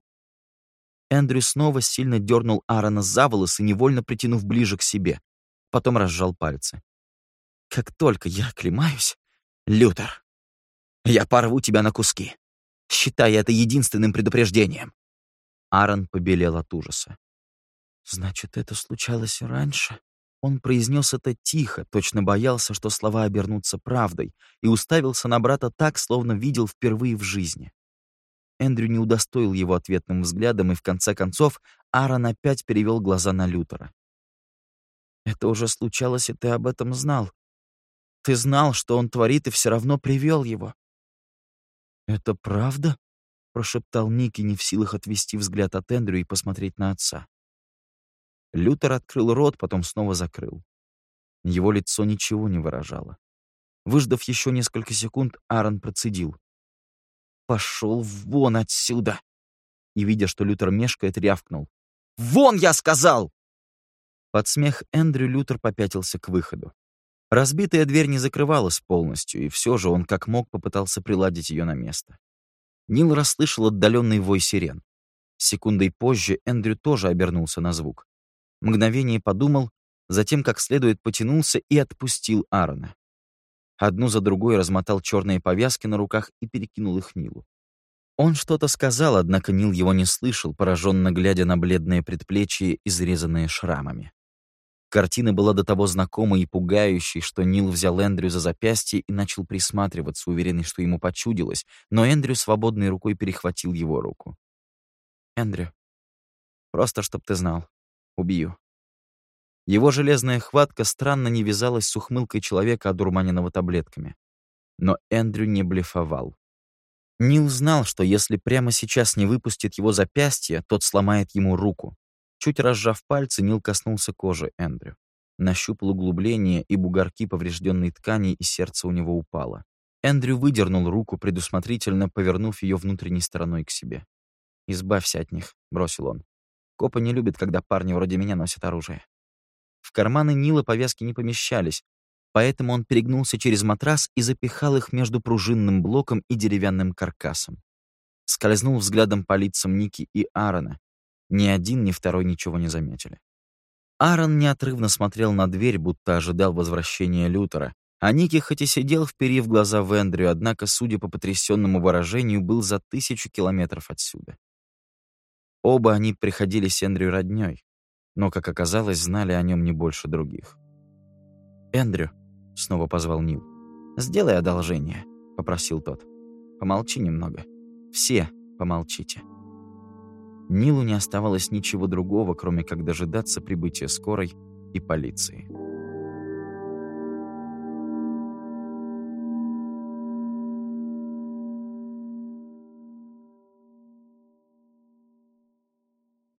Эндрю снова сильно дернул Аарона за волосы, невольно притянув ближе к себе. Потом разжал пальцы. «Как только я оклемаюсь, Лютер, я порву тебя на куски. Считай это единственным предупреждением». Аарон побелел от ужаса. «Значит, это случалось раньше?» Он произнес это тихо, точно боялся, что слова обернутся правдой, и уставился на брата так, словно видел впервые в жизни. Эндрю не удостоил его ответным взглядом, и в конце концов Аарон опять перевел глаза на Лютера. «Это уже случалось, и ты об этом знал. Ты знал, что он творит, и все равно привел его». «Это правда?» — прошептал Ники, не в силах отвести взгляд от Эндрю и посмотреть на отца. Лютер открыл рот, потом снова закрыл. Его лицо ничего не выражало. Выждав еще несколько секунд, Аарон процедил: «Пошел вон отсюда!» И, видя, что Лютер мешкает, рявкнул: «Вон, я сказал!» Под смех Эндрю Лютер попятился к выходу. Разбитая дверь не закрывалась полностью, и все же он как мог попытался приладить ее на место. Нил расслышал отдаленный вой сирен. Секундой позже Эндрю тоже обернулся на звук. Мгновение подумал, затем как следует потянулся и отпустил Аарона. Одну за другой размотал черные повязки на руках и перекинул их Нилу. Он что-то сказал, однако Нил его не слышал, пораженно глядя на бледные предплечья, изрезанные шрамами. Картина была до того знакомой и пугающей, что Нил взял Эндрю за запястье и начал присматриваться, уверенный, что ему почудилось, но Эндрю свободной рукой перехватил его руку. «Эндрю, просто чтоб ты знал, убью». Его железная хватка странно не вязалась с ухмылкой человека, одурманенного таблетками. Но Эндрю не блефовал. Нил знал, что если прямо сейчас не выпустит его запястье, тот сломает ему руку. Чуть разжав пальцы, Нил коснулся кожи Эндрю. Нащупал углубление и бугорки поврежденной ткани, и сердце у него упало. Эндрю выдернул руку, предусмотрительно повернув ее внутренней стороной к себе. «Избавься от них», — бросил он. «Копы не любят, когда парни вроде меня носят оружие». В карманы Нила повязки не помещались, поэтому он перегнулся через матрас и запихал их между пружинным блоком и деревянным каркасом. Скользнул взглядом по лицам Ники и Аарона. Ни один, ни второй ничего не заметили. Аарон неотрывно смотрел на дверь, будто ожидал возвращения Лютера, а Ники хоть и сидел, вперив глаза в Эндрю, однако, судя по потрясенному выражению, был за тысячу километров отсюда. Оба они приходились Эндрю роднёй, но, как оказалось, знали о нем не больше других. «Эндрю», — снова позвал Нил, — «сделай одолжение», — попросил тот. «Помолчи немного. Все помолчите». Нилу не оставалось ничего другого, кроме как дожидаться прибытия скорой и полиции.